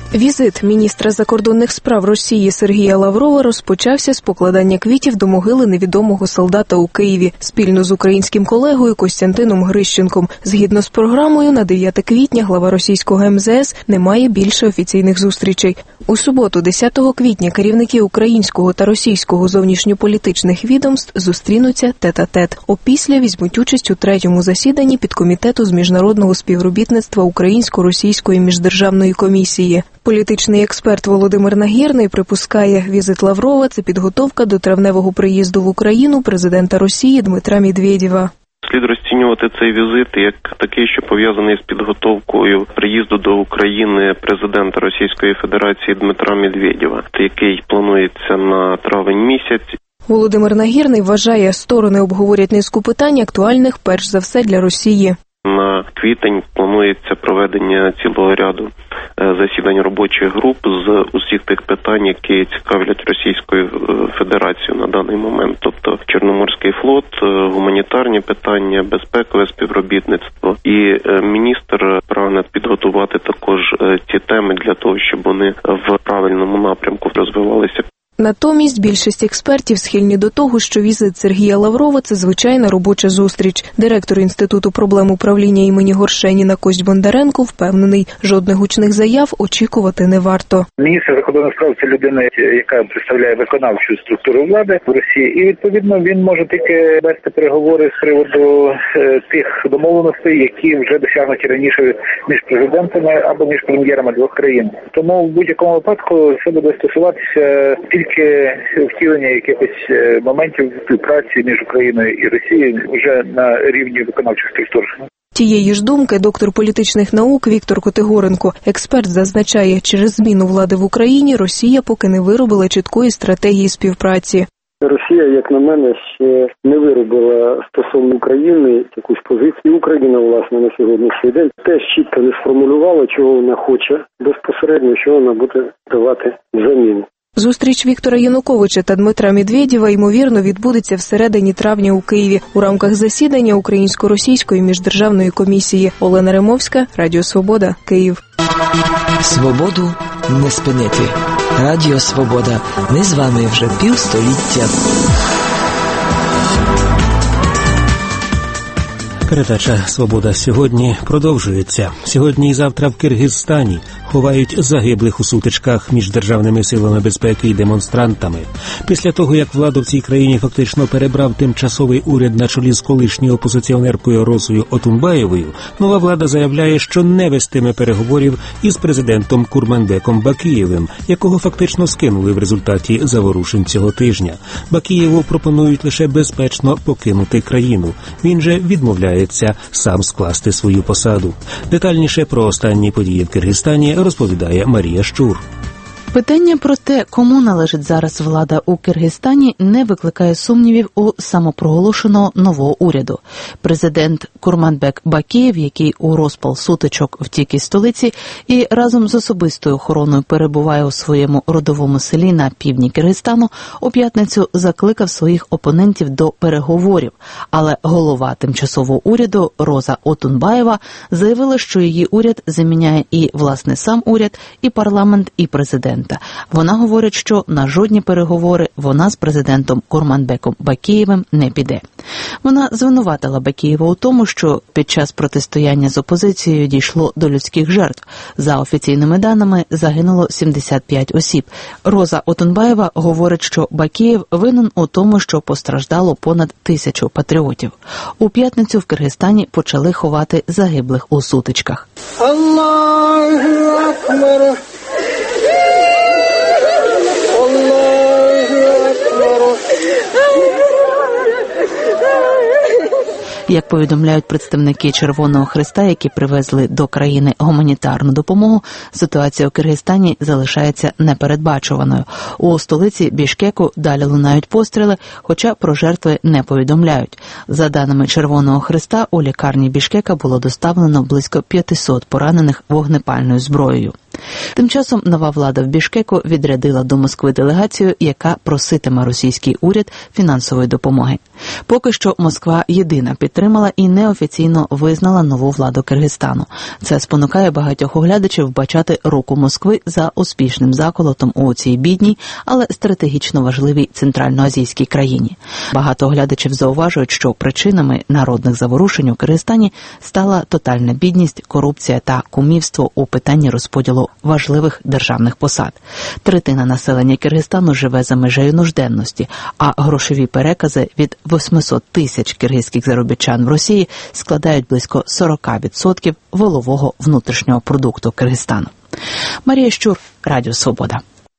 Візит міністра закордонних справ Росії Сергія Лаврова розпочався з покладання квітів до могили невідомого солдата у Києві спільно з українським колегою Костянтином Грищенком. Згідно з програмою, на 9 квітня глава російського МЗС не має більше офіційних зустрічей. У суботу, 10 квітня, керівники українського та російського зовнішньополітичних відомств зустрінуться тет-а-тет. Опісля візьмуть участь у 3-му засіданні підкомітету з міжнародного співробітництва Українсько-російської міждержавної комісії. Політичний експерт Володимир Нагірний припускає, візит Лаврова – це підготовка до травневого приїзду в Україну президента Росії Дмитра Медведєва. Слід розцінювати цей візит як такий, що пов'язаний з підготовкою приїзду до України президента Російської Федерації Дмитра Медведєва, який планується на травень місяць. Володимир Нагірний вважає, сторони обговорять низку питань, актуальних перш за все для Росії. На квітень планується проведення цілого ряду засідань робочих груп з усіх тих питань, які цікавлять Російською Федерацію на даний момент. Тобто Чорноморський флот, гуманітарні питання, безпекове співробітництво. І міністр прагне підготувати також ті теми для того, щоб вони в правильному напрямку розвивалися. Натомість більшість експертів схильні до того, що візит Сергія Лаврова – це звичайна робоча зустріч. Директор Інституту проблем управління імені Горшеніна Кость Бондаренко впевнений, жодних гучних заяв очікувати не варто. Міністр закордонних справ – це людина, яка представляє виконавчу структуру влади в Росії. І, відповідно, він може тільки вести переговори з приводу тих домовленостей, які вже досягнуті раніше між президентами або між прем'єрами двох країн. Тому в будь-якому випадку це буде стосуватися тільки втілення якихось моментів співпраці між Україною і Росією вже на рівні виконавчих структур. Тієї ж думки доктор політичних наук Віктор Котигоренко. Експерт зазначає, через зміну влади в Україні Росія поки не виробила чіткої стратегії співпраці. Росія, як на мене, ще не виробила стосовно України якусь позицію. Україна, власне, на сьогоднішній день теж чітко не сформулювала, чого вона хоче безпосередньо, що вона буде давати взамін. Зустріч Віктора Януковича та Дмитра Медведєва, ймовірно, відбудеться всередині травня у Києві у рамках засідання Українсько-російської міждержавної комісії. Олена Римовська, Радіо Свобода, Київ. Свободу не спинити. Радіо Свобода. Ми з вами вже півстоліття. Передача «Свобода сьогодні» продовжується. Сьогодні і завтра в Киргизстані ховають загиблих у сутичках між державними силами безпеки і демонстрантами. Після того, як владу в цій країні фактично перебрав тимчасовий уряд на чолі з колишньою опозиціонеркою Розою Отунбаєвою, нова влада заявляє, що не вестиме переговорів із президентом Курманбеком Бакієвим, якого фактично скинули в результаті заворушень цього тижня. Бакієву пропонують лише безпечно покинути країну. Він же відмовляється сам скласти свою посаду. Детальніше про останні події в Киргизстані розповідає Марія Щур. Питання про те, кому належить зараз влада у Киргизстані, не викликає сумнівів у самопроголошеного нового уряду. Президент Курманбек Бакієв, який у розпал сутичок втік із столиці і разом з особистою охороною перебуває у своєму родовому селі на півдні Киргизстану, у п'ятницю закликав своїх опонентів до переговорів. Але голова тимчасового уряду Роза Отунбаєва заявила, що її уряд заміняє і, власне, сам уряд, і парламент, і президент. Вона говорить, що на жодні переговори вона з президентом Курманбеком Бакієвим не піде. Вона звинуватила Бакієва у тому, що під час протистояння з опозицією дійшло до людських жертв. За офіційними даними загинуло 75 осіб. Роза Отунбаєва говорить, що Бакієв винен у тому, що постраждало понад 1000 патріотів. У п'ятницю в Киргизстані почали ховати загиблих у сутичках. Аллаху Акбар! Як повідомляють представники Червоного Хреста, які привезли до країни гуманітарну допомогу, ситуація у Киргизстані залишається непередбачуваною. У столиці Бішкеку далі лунають постріли, хоча про жертви не повідомляють. За даними Червоного Хреста, у лікарні Бішкека було доставлено близько 500 поранених вогнепальною зброєю. Тим часом нова влада в Бішкеку відрядила до Москви делегацію, яка проситиме російський уряд фінансової допомоги. Поки що Москва єдина підтримала і неофіційно визнала нову владу Киргизстану. Це спонукає багатьох оглядачів вбачати руку Москви за успішним заколотом у цій бідній, але стратегічно важливій центральноазійській країні. Багато оглядачів зауважують, що причинами народних заворушень у Киргизстані стала тотальна бідність, корупція та кумівство у питанні розподілу важливих державних посад. Третина населення Киргизстану живе за межею нужденності, а грошові перекази від 800 тисяч киргизьких заробітчан в Росії складають близько 40% валового внутрішнього продукту Киргизстану. Марія Щур, Радіо Свобода.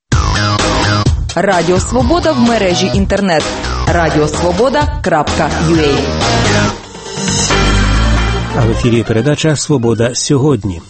Радіо Свобода в мережі інтернет. radiosvoboda.ua. А в ефірі передача «Свобода сьогодні».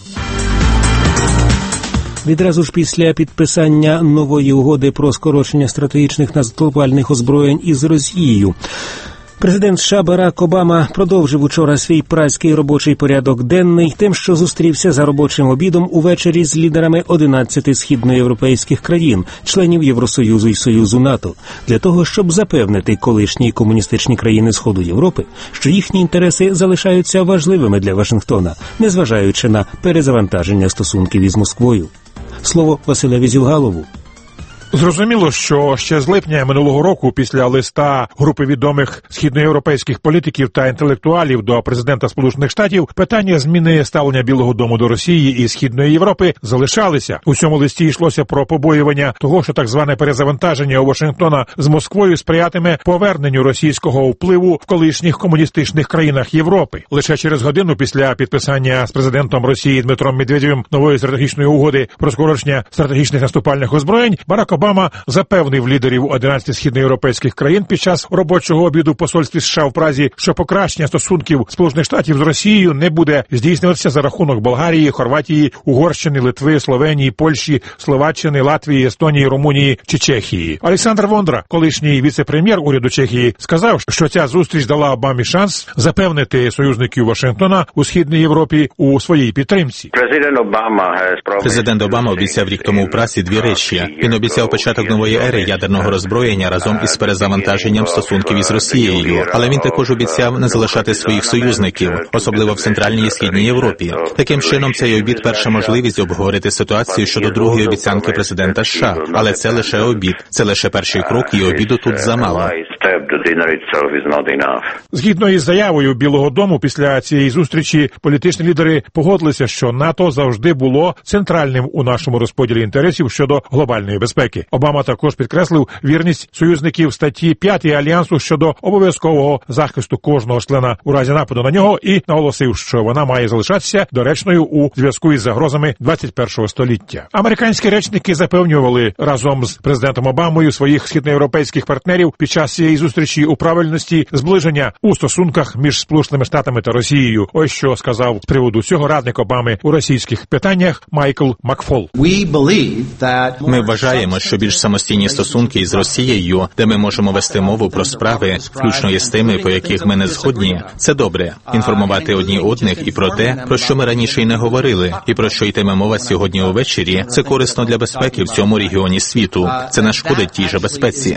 Відразу ж після підписання нової угоди про скорочення стратегічних наступальних озброєнь із Росією, президент США Барак Обама продовжив учора свій празький робочий порядок денний тим, що зустрівся за робочим обідом увечері з лідерами 11 східноєвропейських країн, членів Євросоюзу і Союзу НАТО, для того, щоб запевнити колишні комуністичні країни Сходу Європи, що їхні інтереси залишаються важливими для Вашингтона, незважаючи на перезавантаження стосунків із Москвою. Слово Василеві Зілгалову. Зрозуміло, що ще з липня минулого року, після листа групи відомих східноєвропейських політиків та інтелектуалів до президента Сполучених Штатів, питання зміни ставлення Білого дому до Росії і Східної Європи залишалися. У цьому листі йшлося про побоювання того, що так зване перезавантаження у Вашингтона з Москвою сприятиме поверненню російського впливу в колишніх комуністичних країнах Європи. Лише через годину після підписання з президентом Росії Дмитром Медведєвим нової стратегічної угоди про скорочення стратегічних наступальних озброєнь, Барак Обама запевнив лідерів 11 східноєвропейських країн під час робочого обіду в посольстві США в Празі, що покращення стосунків Сполучених Штатів з Росією не буде здійснюватися за рахунок Болгарії, Хорватії, Угорщини, Литви, Словенії, Польщі, Словаччини, Латвії, Естонії, Румунії чи Чехії. Олександр Вондра, колишній віце-прем'єр уряду Чехії, сказав, що ця зустріч дала Обамі шанс запевнити союзників Вашингтона у Східній Європі у своїй підтримці. Президент Обама обіцяв рік тому в Празі дві речі. Він обіцяв початок нової ери ядерного роззброєння разом із перезавантаженням стосунків із Росією. Але він також обіцяв не залишати своїх союзників, особливо в Центральній і Східній Європі. Таким чином, цей обід – перша можливість обговорити ситуацію щодо другої обіцянки президента США. Але це лише обід. Це лише перший крок, і обіду тут замало. Згідно із заявою Білого дому, після цієї зустрічі політичні лідери погодилися, що НАТО завжди було центральним у нашому розподілі інтересів щодо глобальної безпеки. Обама також підкреслив вірність союзників статті 5 Альянсу щодо обов'язкового захисту кожного члена у разі нападу на нього і наголосив, що вона має залишатися доречною у зв'язку із загрозами 21-го століття. Американські речники запевнювали разом з президентом Обамою своїх східноєвропейських партнерів під час цієї зустрічі у правильності зближення у стосунках між Сполученими Штатами та Росією. Ось що сказав з приводу цього радник Обами у російських питаннях Майкл Макфол. Ми вважаємо, що більш самостійні стосунки із Росією, де ми можемо вести мову про справи, включно із тими, по яких ми не згодні, це добре. Інформувати одні одних і про те, про що ми раніше й не говорили, і про що йтиме мова сьогодні увечері, це корисно для безпеки в цьому регіоні світу. Це не шкодить тій же безпеці.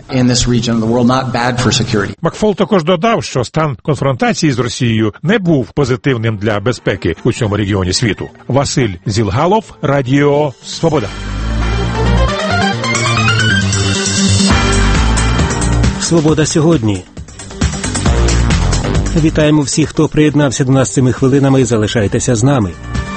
Макфол також додав, що стан конфронтації з Росією не був позитивним для безпеки у цьому регіоні світу. Василь Зілгалов, Радіо Свобода. «Свобода сьогодні». Вітаємо всіх, хто приєднався до нас цими хвилинами, і залишайтеся з нами.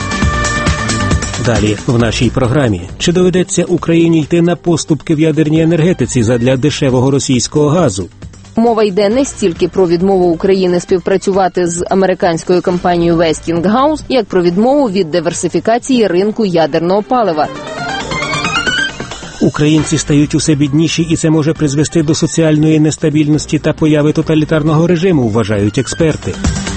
Далі в нашій програмі. Чи доведеться Україні йти на поступки в ядерній енергетиці задля дешевого російського газу? Мова йде не стільки про відмову України співпрацювати з американською компанією Westinghouse, як про відмову від диверсифікації ринку ядерного палива. Українці стають усе бідніші, і це може призвести до соціальної нестабільності та появи тоталітарного режиму, вважають експерти.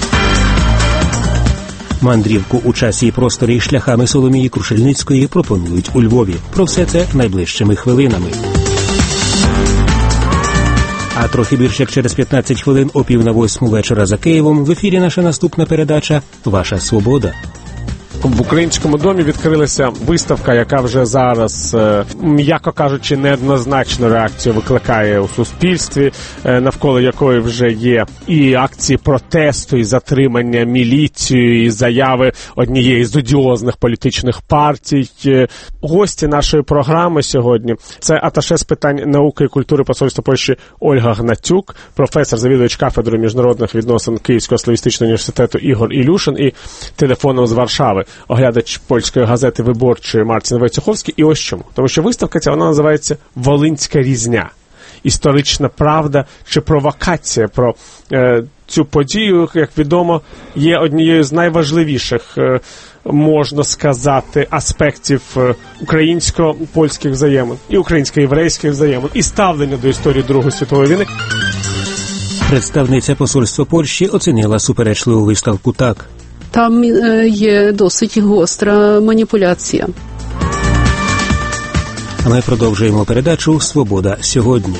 Мандрівку у часі і просторі шляхами Соломії Крушельницької пропонують у Львові. Про все це найближчими хвилинами. А трохи більше як через 15 хвилин о 7:45 вечора за Києвом в ефірі наша наступна передача «Ваша свобода». В Українському домі відкрилася виставка, яка вже зараз, м'яко кажучи, неоднозначну реакцію викликає у суспільстві, навколо якої вже є і акції протесту, і затримання міліцією, і заяви однієї з одіозних політичних партій. Гості нашої програми сьогодні – це аташе з питань науки і культури посольства Польщі Ольга Гнатюк, професор, завідувач кафедри міжнародних відносин Київського славістичного університету Ігор Ілюшин і телефоном з Варшави оглядач польської газети «Виборчої» Мартін Войцеховський. І ось чому. Тому що виставка ця, вона називається «Волинська різня. Історична правда чи провокація». Про цю подію, як відомо, є однією з найважливіших, можна сказати, аспектів українсько-польських взаємин, і українсько-єврейських взаємин, і ставлення до історії Другої світової війни. Представниця посольства Польщі оцінила суперечливу виставку так. Там є досить гостра маніпуляція. А ми продовжуємо передачу «Свобода сьогодні».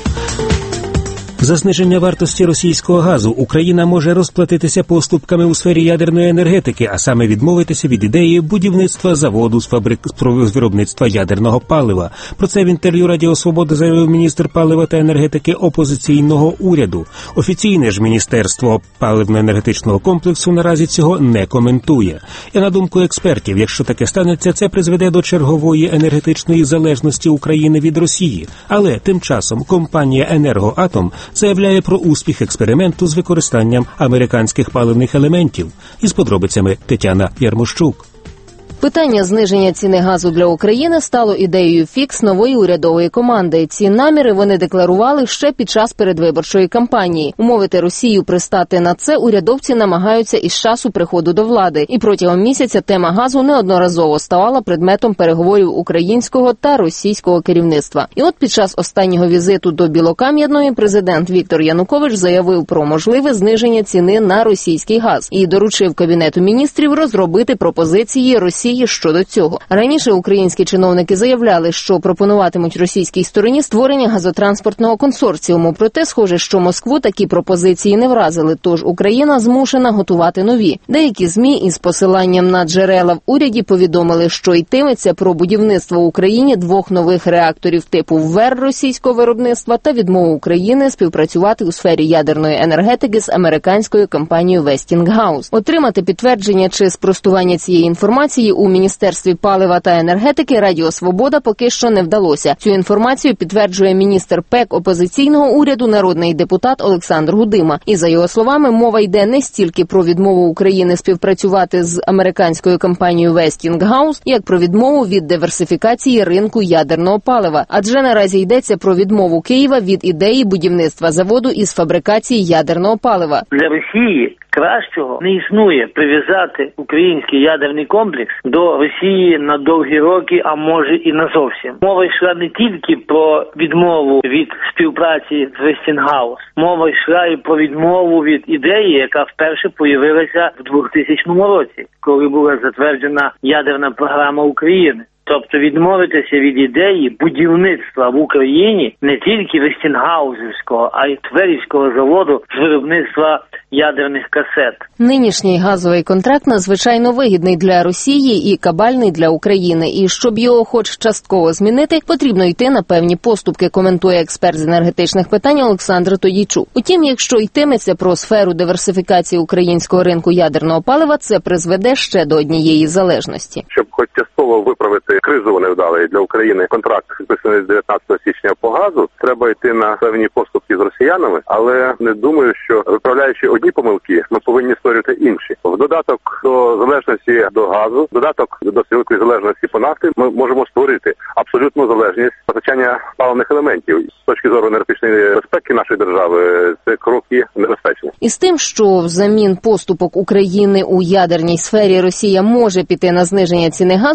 За зниження вартості російського газу Україна може розплатитися поступками у сфері ядерної енергетики, а саме відмовитися від ідеї будівництва заводу з виробництва ядерного палива. Про це в інтерв'ю Радіо Свобода заявив міністр палива та енергетики опозиційного уряду. Офіційне ж Міністерство паливно-енергетичного комплексу наразі цього не коментує. І на думку експертів, якщо таке станеться, це призведе до чергової енергетичної залежності України від Росії. Але тим часом компанія «Енергоатом» заявляє про успіх експерименту з використанням американських паливних елементів. Із подробицями Тетяна Ярмощук. Питання зниження ціни газу для України стало ідеєю фікс нової урядової команди. Ці наміри вони декларували ще під час передвиборчої кампанії. Умовити Росію пристати на це урядовці намагаються із часу приходу до влади. І протягом місяця тема газу неодноразово ставала предметом переговорів українського та російського керівництва. І от під час останнього візиту до Білокам'яної президент Віктор Янукович заявив про можливе зниження ціни на російський газ і доручив Кабінету міністрів розробити пропозиції Росії щодо цього. Раніше українські чиновники заявляли, що пропонуватимуть російській стороні створення газотранспортного консорціуму. Проте, схоже, що Москву такі пропозиції не вразили, тож Україна змушена готувати нові. Деякі ЗМІ із посиланням на джерела в уряді повідомили, що йтиметься про будівництво в Україні 2 нових реакторів типу ВВЕР російського виробництва та відмову України співпрацювати у сфері ядерної енергетики з американською компанією Westinghouse. Отримати підтвердження чи спростування цієї інформації у Міністерстві палива та енергетики Радіо Свобода поки що не вдалося. Цю інформацію підтверджує міністр ПЕК опозиційного уряду, народний депутат Олександр Гудима. І за його словами, мова йде не стільки про відмову України співпрацювати з американською компанією Westinghouse, як про відмову від диверсифікації ринку ядерного палива. Адже наразі йдеться про відмову Києва від ідеї будівництва заводу із фабрикації ядерного палива. Для Росії кращого не існує прив'язати український ядерний комплекс до Росії на довгі роки, а може і на зовсім. Мова йшла не тільки про відмову від співпраці з Westinghouse. Мова йшла і про відмову від ідеї, яка вперше появилася в 2000 році, коли була затверджена ядерна програма України. Тобто відмовитися від ідеї будівництва в Україні не тільки Вестінгаузівського, а й Тверівського заводу з виробництва ядерних касет. Нинішній газовий контракт надзвичайно вигідний для Росії і кабальний для України. І щоб його хоч частково змінити, потрібно йти на певні поступки, коментує експерт з енергетичних питань Олександр Тодійчук. Утім, якщо йтиметься про сферу диверсифікації українського ринку ядерного палива, це призведе ще до однієї залежності. Щоб хоч частково виправити кризово невдалий для України контракт, підписаний 19 січня по газу, треба йти на певні поступки з росіянами, але не думаю, що виправляючи одні помилки, ми повинні створювати інші. В додаток до залежності до газу, додаток до великої залежності по нафті, ми можемо створити абсолютну залежність постачання паливних елементів. З точки зору енергетичної безпеки нашої держави це кроки небезпечні. І з тим, що взамін поступок України у ядерній сфері Росія може піти на зниження ціни газу,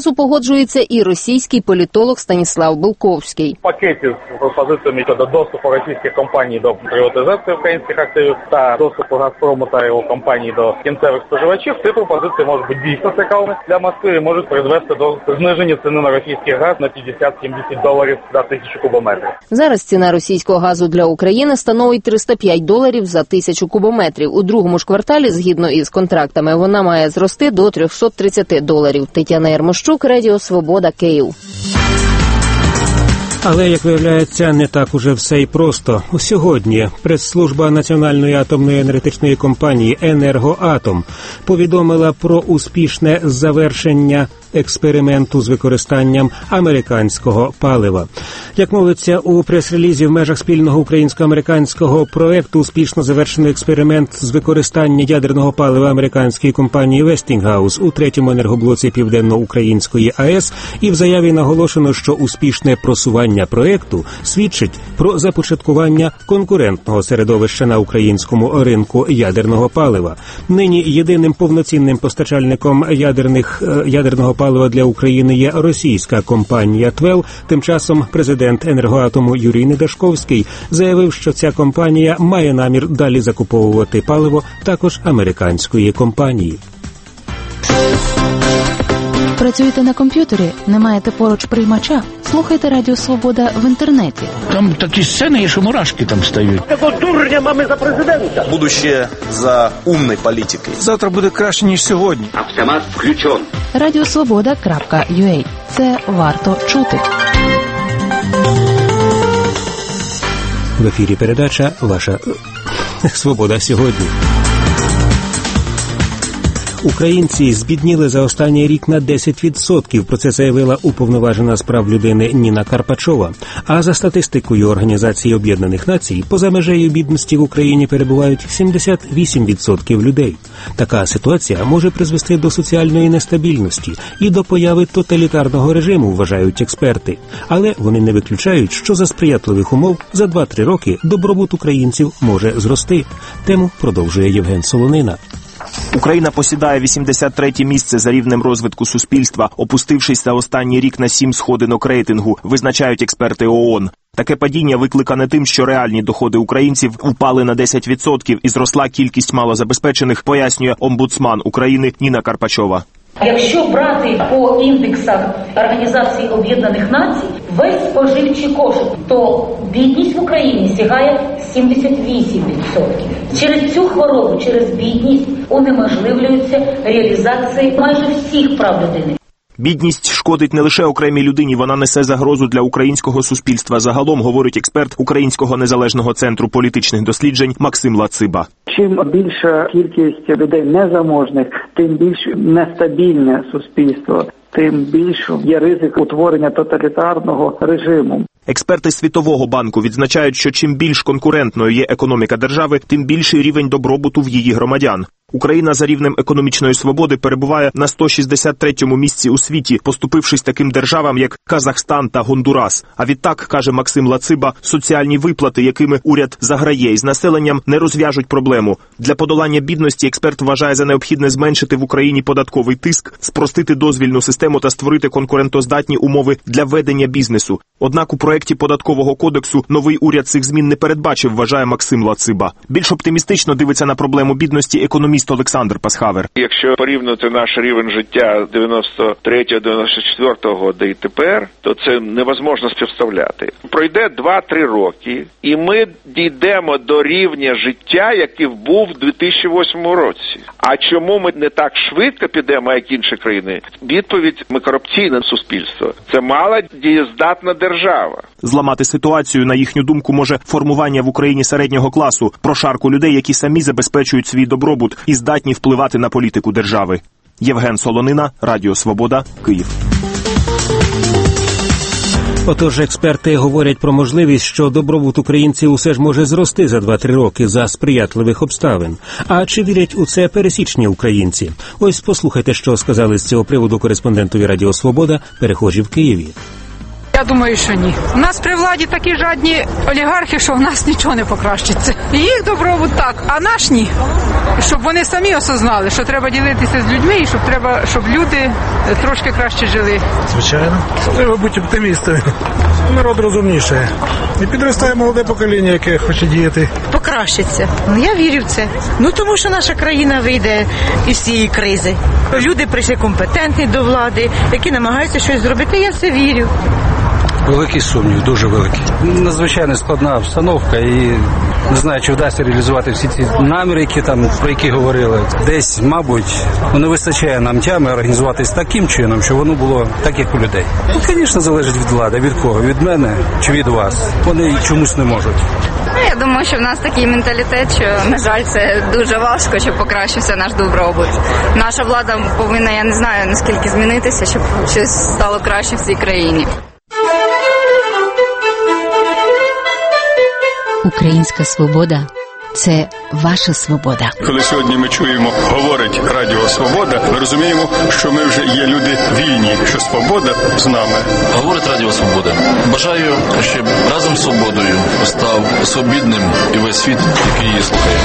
часу погоджується і російський політолог Станіслав Белковський. В пакеті з пропозиціями щодо доступу російських компаній до приватизації українських активів та доступу Газпрому та його компаній до кінцевих споживачів, ці пропозиції можуть бути дійсно цікавими для Москви і можуть призвести до зниження ціни на російський газ на $50-70 за 1000 кубометрів. Зараз ціна російського газу для України становить $305 за 1000 кубометрів. У другому ж кварталі, згідно із контрактами, вона має зрости до $330. Тетяна Ярмощук, Радіо Свобода, Київ. Але, як виявляється, не так уже все й просто. Сьогодні прес-служба Національної атомної енергетичної компанії «Енергоатом» повідомила про успішне завершення експерименту з використанням американського палива. Як мовиться у прес-релізі, в межах спільного українсько-американського проекту успішно завершено експеримент з використання ядерного палива американської компанії Westinghouse у третьому енергоблоці Південно-Української АЕС, і в заяві наголошено, що успішне просування проекту свідчить про започаткування конкурентного середовища на українському ринку ядерного палива. Нині єдиним повноцінним постачальником ядерного палива для України є російська компанія «Твел». Тим часом президент «Енергоатому» Юрій Недашковський заявив, що ця компанія має намір далі закуповувати паливо також американської компанії. Працюєте на комп'ютері? Не маєте поруч приймача? Слухайте Радіо Свобода в інтернеті. Там такі сцени є, що мурашки там стають. Якого дурня мами за президента? Будущее за умной політикою. Завтра буде краще, ніж сьогодні. Автомат включен. Radiosvoboda.ua. Це варто чути. В ефірі передача «Ваша Свобода сьогодні». Українці збідніли за останній рік на 10%. Про це заявила уповноважена з прав людини Ніна Карпачова. А за статистикою Організації Об'єднаних Націй, поза межею бідності в Україні перебувають 78% людей. Така ситуація може призвести до соціальної нестабільності і до появи тоталітарного режиму, вважають експерти. Але вони не виключають, що за сприятливих умов за 2-3 роки добробут українців може зрости. Тему продовжує Євген Солонина. Україна посідає 83-те місце за рівнем розвитку суспільства, опустившись за останній рік на 7 сходинок рейтингу, визначають експерти ООН. Таке падіння викликане тим, що реальні доходи українців упали на 10% і зросла кількість малозабезпечених, пояснює омбудсман України Ніна Карпачова. Якщо брати по індексах Організації Об'єднаних Націй весь споживчий кошик, то бідність в Україні сягає 78%. Через цю хворобу, через бідність унеможливлюється реалізація майже всіх прав людини. Бідність шкодить не лише окремій людині, вона несе загрозу для українського суспільства загалом, говорить експерт Українського незалежного центру політичних досліджень Максим Лациба. Чим більша кількість людей незаможних, тим більш нестабільне суспільство, тим більш є ризик утворення тоталітарного режиму. Експерти Світового банку відзначають, що чим більш конкурентною є економіка держави, тим більший рівень добробуту в її громадян. Україна за рівнем економічної свободи перебуває на 163-му місці у світі, поступившись таким державам, як Казахстан та Гондурас. А відтак, каже Максим Лациба, соціальні виплати, якими уряд заграє із населенням, не розв'яжуть проблему. Для подолання бідності експерт вважає за необхідне зменшити в Україні податковий тиск, спростити дозвільну систему та створити конкурентоздатні умови для ведення бізнесу. Однак у проєкті податкового кодексу новий уряд цих змін не передбачив, вважає Максим Лациба. Більш оптимістично дивиться на проблему бідності економіст Олександр Пасхавер. Якщо порівнювати наш рівень життя 93-94 року і тепер, то це невозможно співставляти. Пройде 2-3 роки, і ми дійдемо до рівня життя, який був в 2008 році. А чому ми не так швидко підемо, як інші країни? Відповідь – ми корупційне суспільство. Це мало дієздатна держава. Зламати ситуацію, на їхню думку, може формування в Україні середнього класу, прошарку людей, які самі забезпечують свій добробут і здатні впливати на політику держави. Євген Солонина, Радіо Свобода, Київ. Отож, експерти говорять про можливість, що добробут українців усе ж може зрости за 2-3 роки за сприятливих обставин. А чи вірять у це пересічні українці? Ось послухайте, що сказали з цього приводу кореспондентові Радіо Свобода перехожі в Києві. Я думаю, що ні. У нас при владі такі жадні олігархи, що в нас нічого не покращиться. Їх добробут так, а наш ні. Щоб вони самі осознали, що треба ділитися з людьми і щоб люди трошки краще жили. Звичайно. Треба бути оптимістами. Народ розумніше. І підростає молоде покоління, яке хоче діяти. Покращиться. Я вірю в це. Тому що наша країна вийде із цієї кризи. Люди прийшли компетентні до влади, які намагаються щось зробити. Я в це вірю. Великий сумнів, дуже великий. Надзвичайно складна обстановка і не знаю, чи вдасться реалізувати всі ці наміри, про які говорили. Десь, мабуть, не вистачає нам тями організуватись таким чином, щоб воно було так, як у людей. Звісно, залежить від влади. Від кого? Від мене чи від вас? Вони чомусь не можуть. Я думаю, що в нас такий менталітет, що, на жаль, це дуже важко, щоб покращився наш добробут. Наша влада повинна, я не знаю, наскільки змінитися, щоб щось стало краще в цій країні. Українська свобода – це ваша свобода. Коли сьогодні ми чуємо, говорить Радіо Свобода, ми розуміємо, що ми вже є люди вільні, що свобода з нами. Говорить Радіо Свобода. Бажаю, щоб разом з свободою став свобідним і весь світ, який її слухає.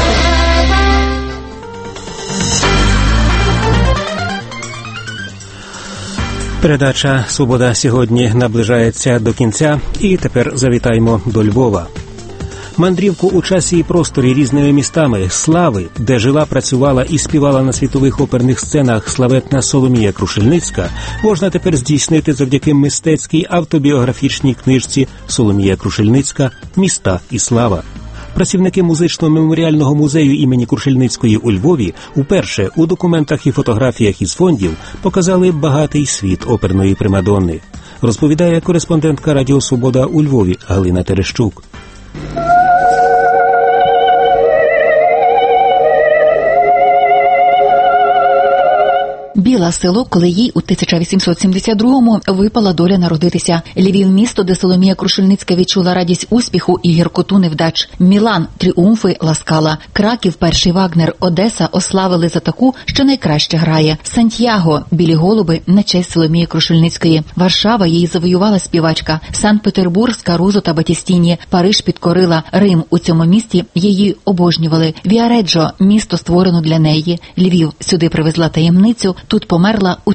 Передача «Свобода» сьогодні наближається до кінця, і тепер завітаємо до Львова. Мандрівку у часі і просторі різними містами слави, де жила, працювала і співала на світових оперних сценах славетна Соломія Крушельницька, можна тепер здійснити завдяки мистецькій автобіографічній книжці «Соломія Крушельницька. Міста і слава». Працівники музично-меморіального музею імені Крушельницької у Львові уперше у документах і фотографіях із фондів показали багатий світ оперної примадонни. Розповідає кореспондентка Радіо Свобода у Львові Галина Терещук. Біла село, коли їй у 1872-му випала доля народитися. Львів – місто, де Соломія Крушельницька відчула радість успіху і гіркоту невдач. Мілан – тріумфи Ласкала. Краків – перший Вагнер. Одеса ославили за таку, що найкраще грає. Сантьяго – білі голуби на честь Соломії Крушельницької. Варшава – її завоювала співачка. Санкт-Петербург – Скарузо та Батістіні. Париж підкорила. Рим – у цьому місті її обожнювали. Віареджо – місто створено для неї. Львів – сюди привезла таємницю. Тут померла у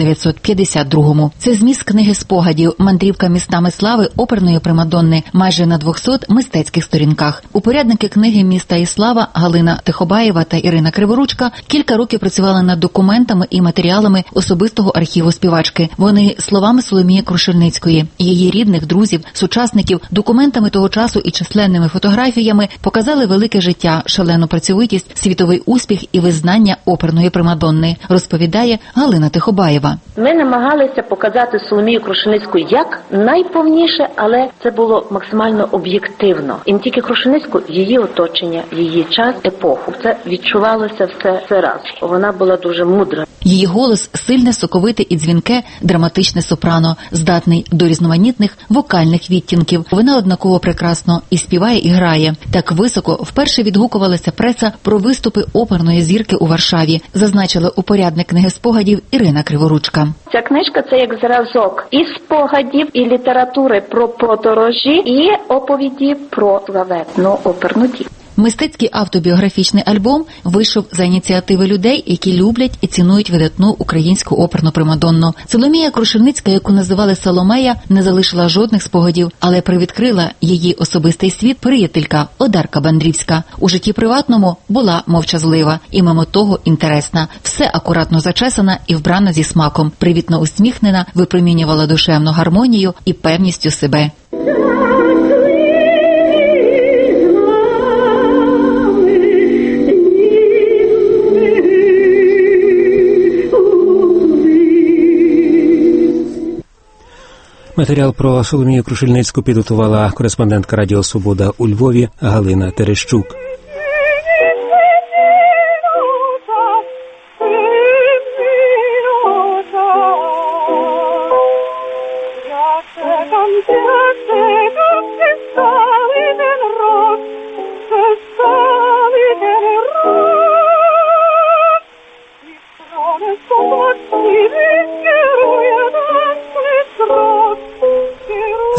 1952-му. Це зміст книги спогадів «Мандрівка містами слави» оперної примадонни майже на 200 мистецьких сторінках. Упорядники книги «Міста і слава» Галина Тихобаєва та Ірина Криворучка кілька років працювали над документами і матеріалами особистого архіву співачки. Вони словами Соломії Крушельницької, її рідних, друзів, сучасників, документами того часу і численними фотографіями показали велике життя, шалену працьовитість, світовий успіх і визнання оперної примадонни, розповідає Галина Тихобаєва. Ми намагалися показати Соломію Крушельницьку як найповніше, але це було максимально об'єктивно. І не тільки Крушельницьку, її оточення, її час, епоху. Це відчувалося все раз. Вона була дуже мудра. Її голос сильне, соковите і дзвінке, драматичне сопрано, здатний до різноманітних вокальних відтінків. Вона однаково прекрасно і співає, і грає. Так високо вперше відгукувалася преса про виступи оперної зірки у Варшаві, зазначила упорядник книги спогадів Ірина Криворучка. Ця книжка – це як зразок і спогадів, і літератури про подорожі, і оповіді про славетну оперну дівчину. Мистецький автобіографічний альбом вийшов за ініціативи людей, які люблять і цінують видатну українську оперну примадонну. Соломія Крушельницька, яку називали Соломея, не залишила жодних спогадів, але привідкрила її особистий світ приятелька Одарка Бандрівська. У житті приватному була мовчазлива і мимо того інтересна. Все акуратно зачесана і вбрана зі смаком. Привітно усміхнена, випромінювала душевну гармонію і певністю себе. Матеріал про Соломію Крушельницьку підготувала кореспондентка Радіо Свобода у Львові Галина Терещук.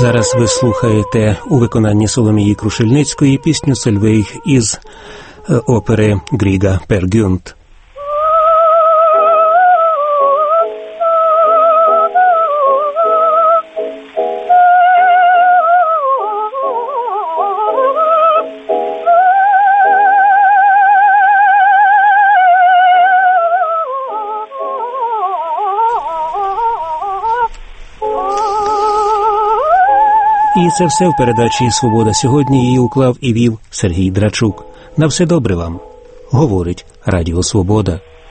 Зараз ви слухаєте у виконанні Соломії Крушельницької пісню Сольвейг із опери Гріга Пер Гюнт. І це все в передачі «Свобода сьогодні». Її уклав і вів Сергій Драчук. На все добре вам, говорить Радіо Свобода.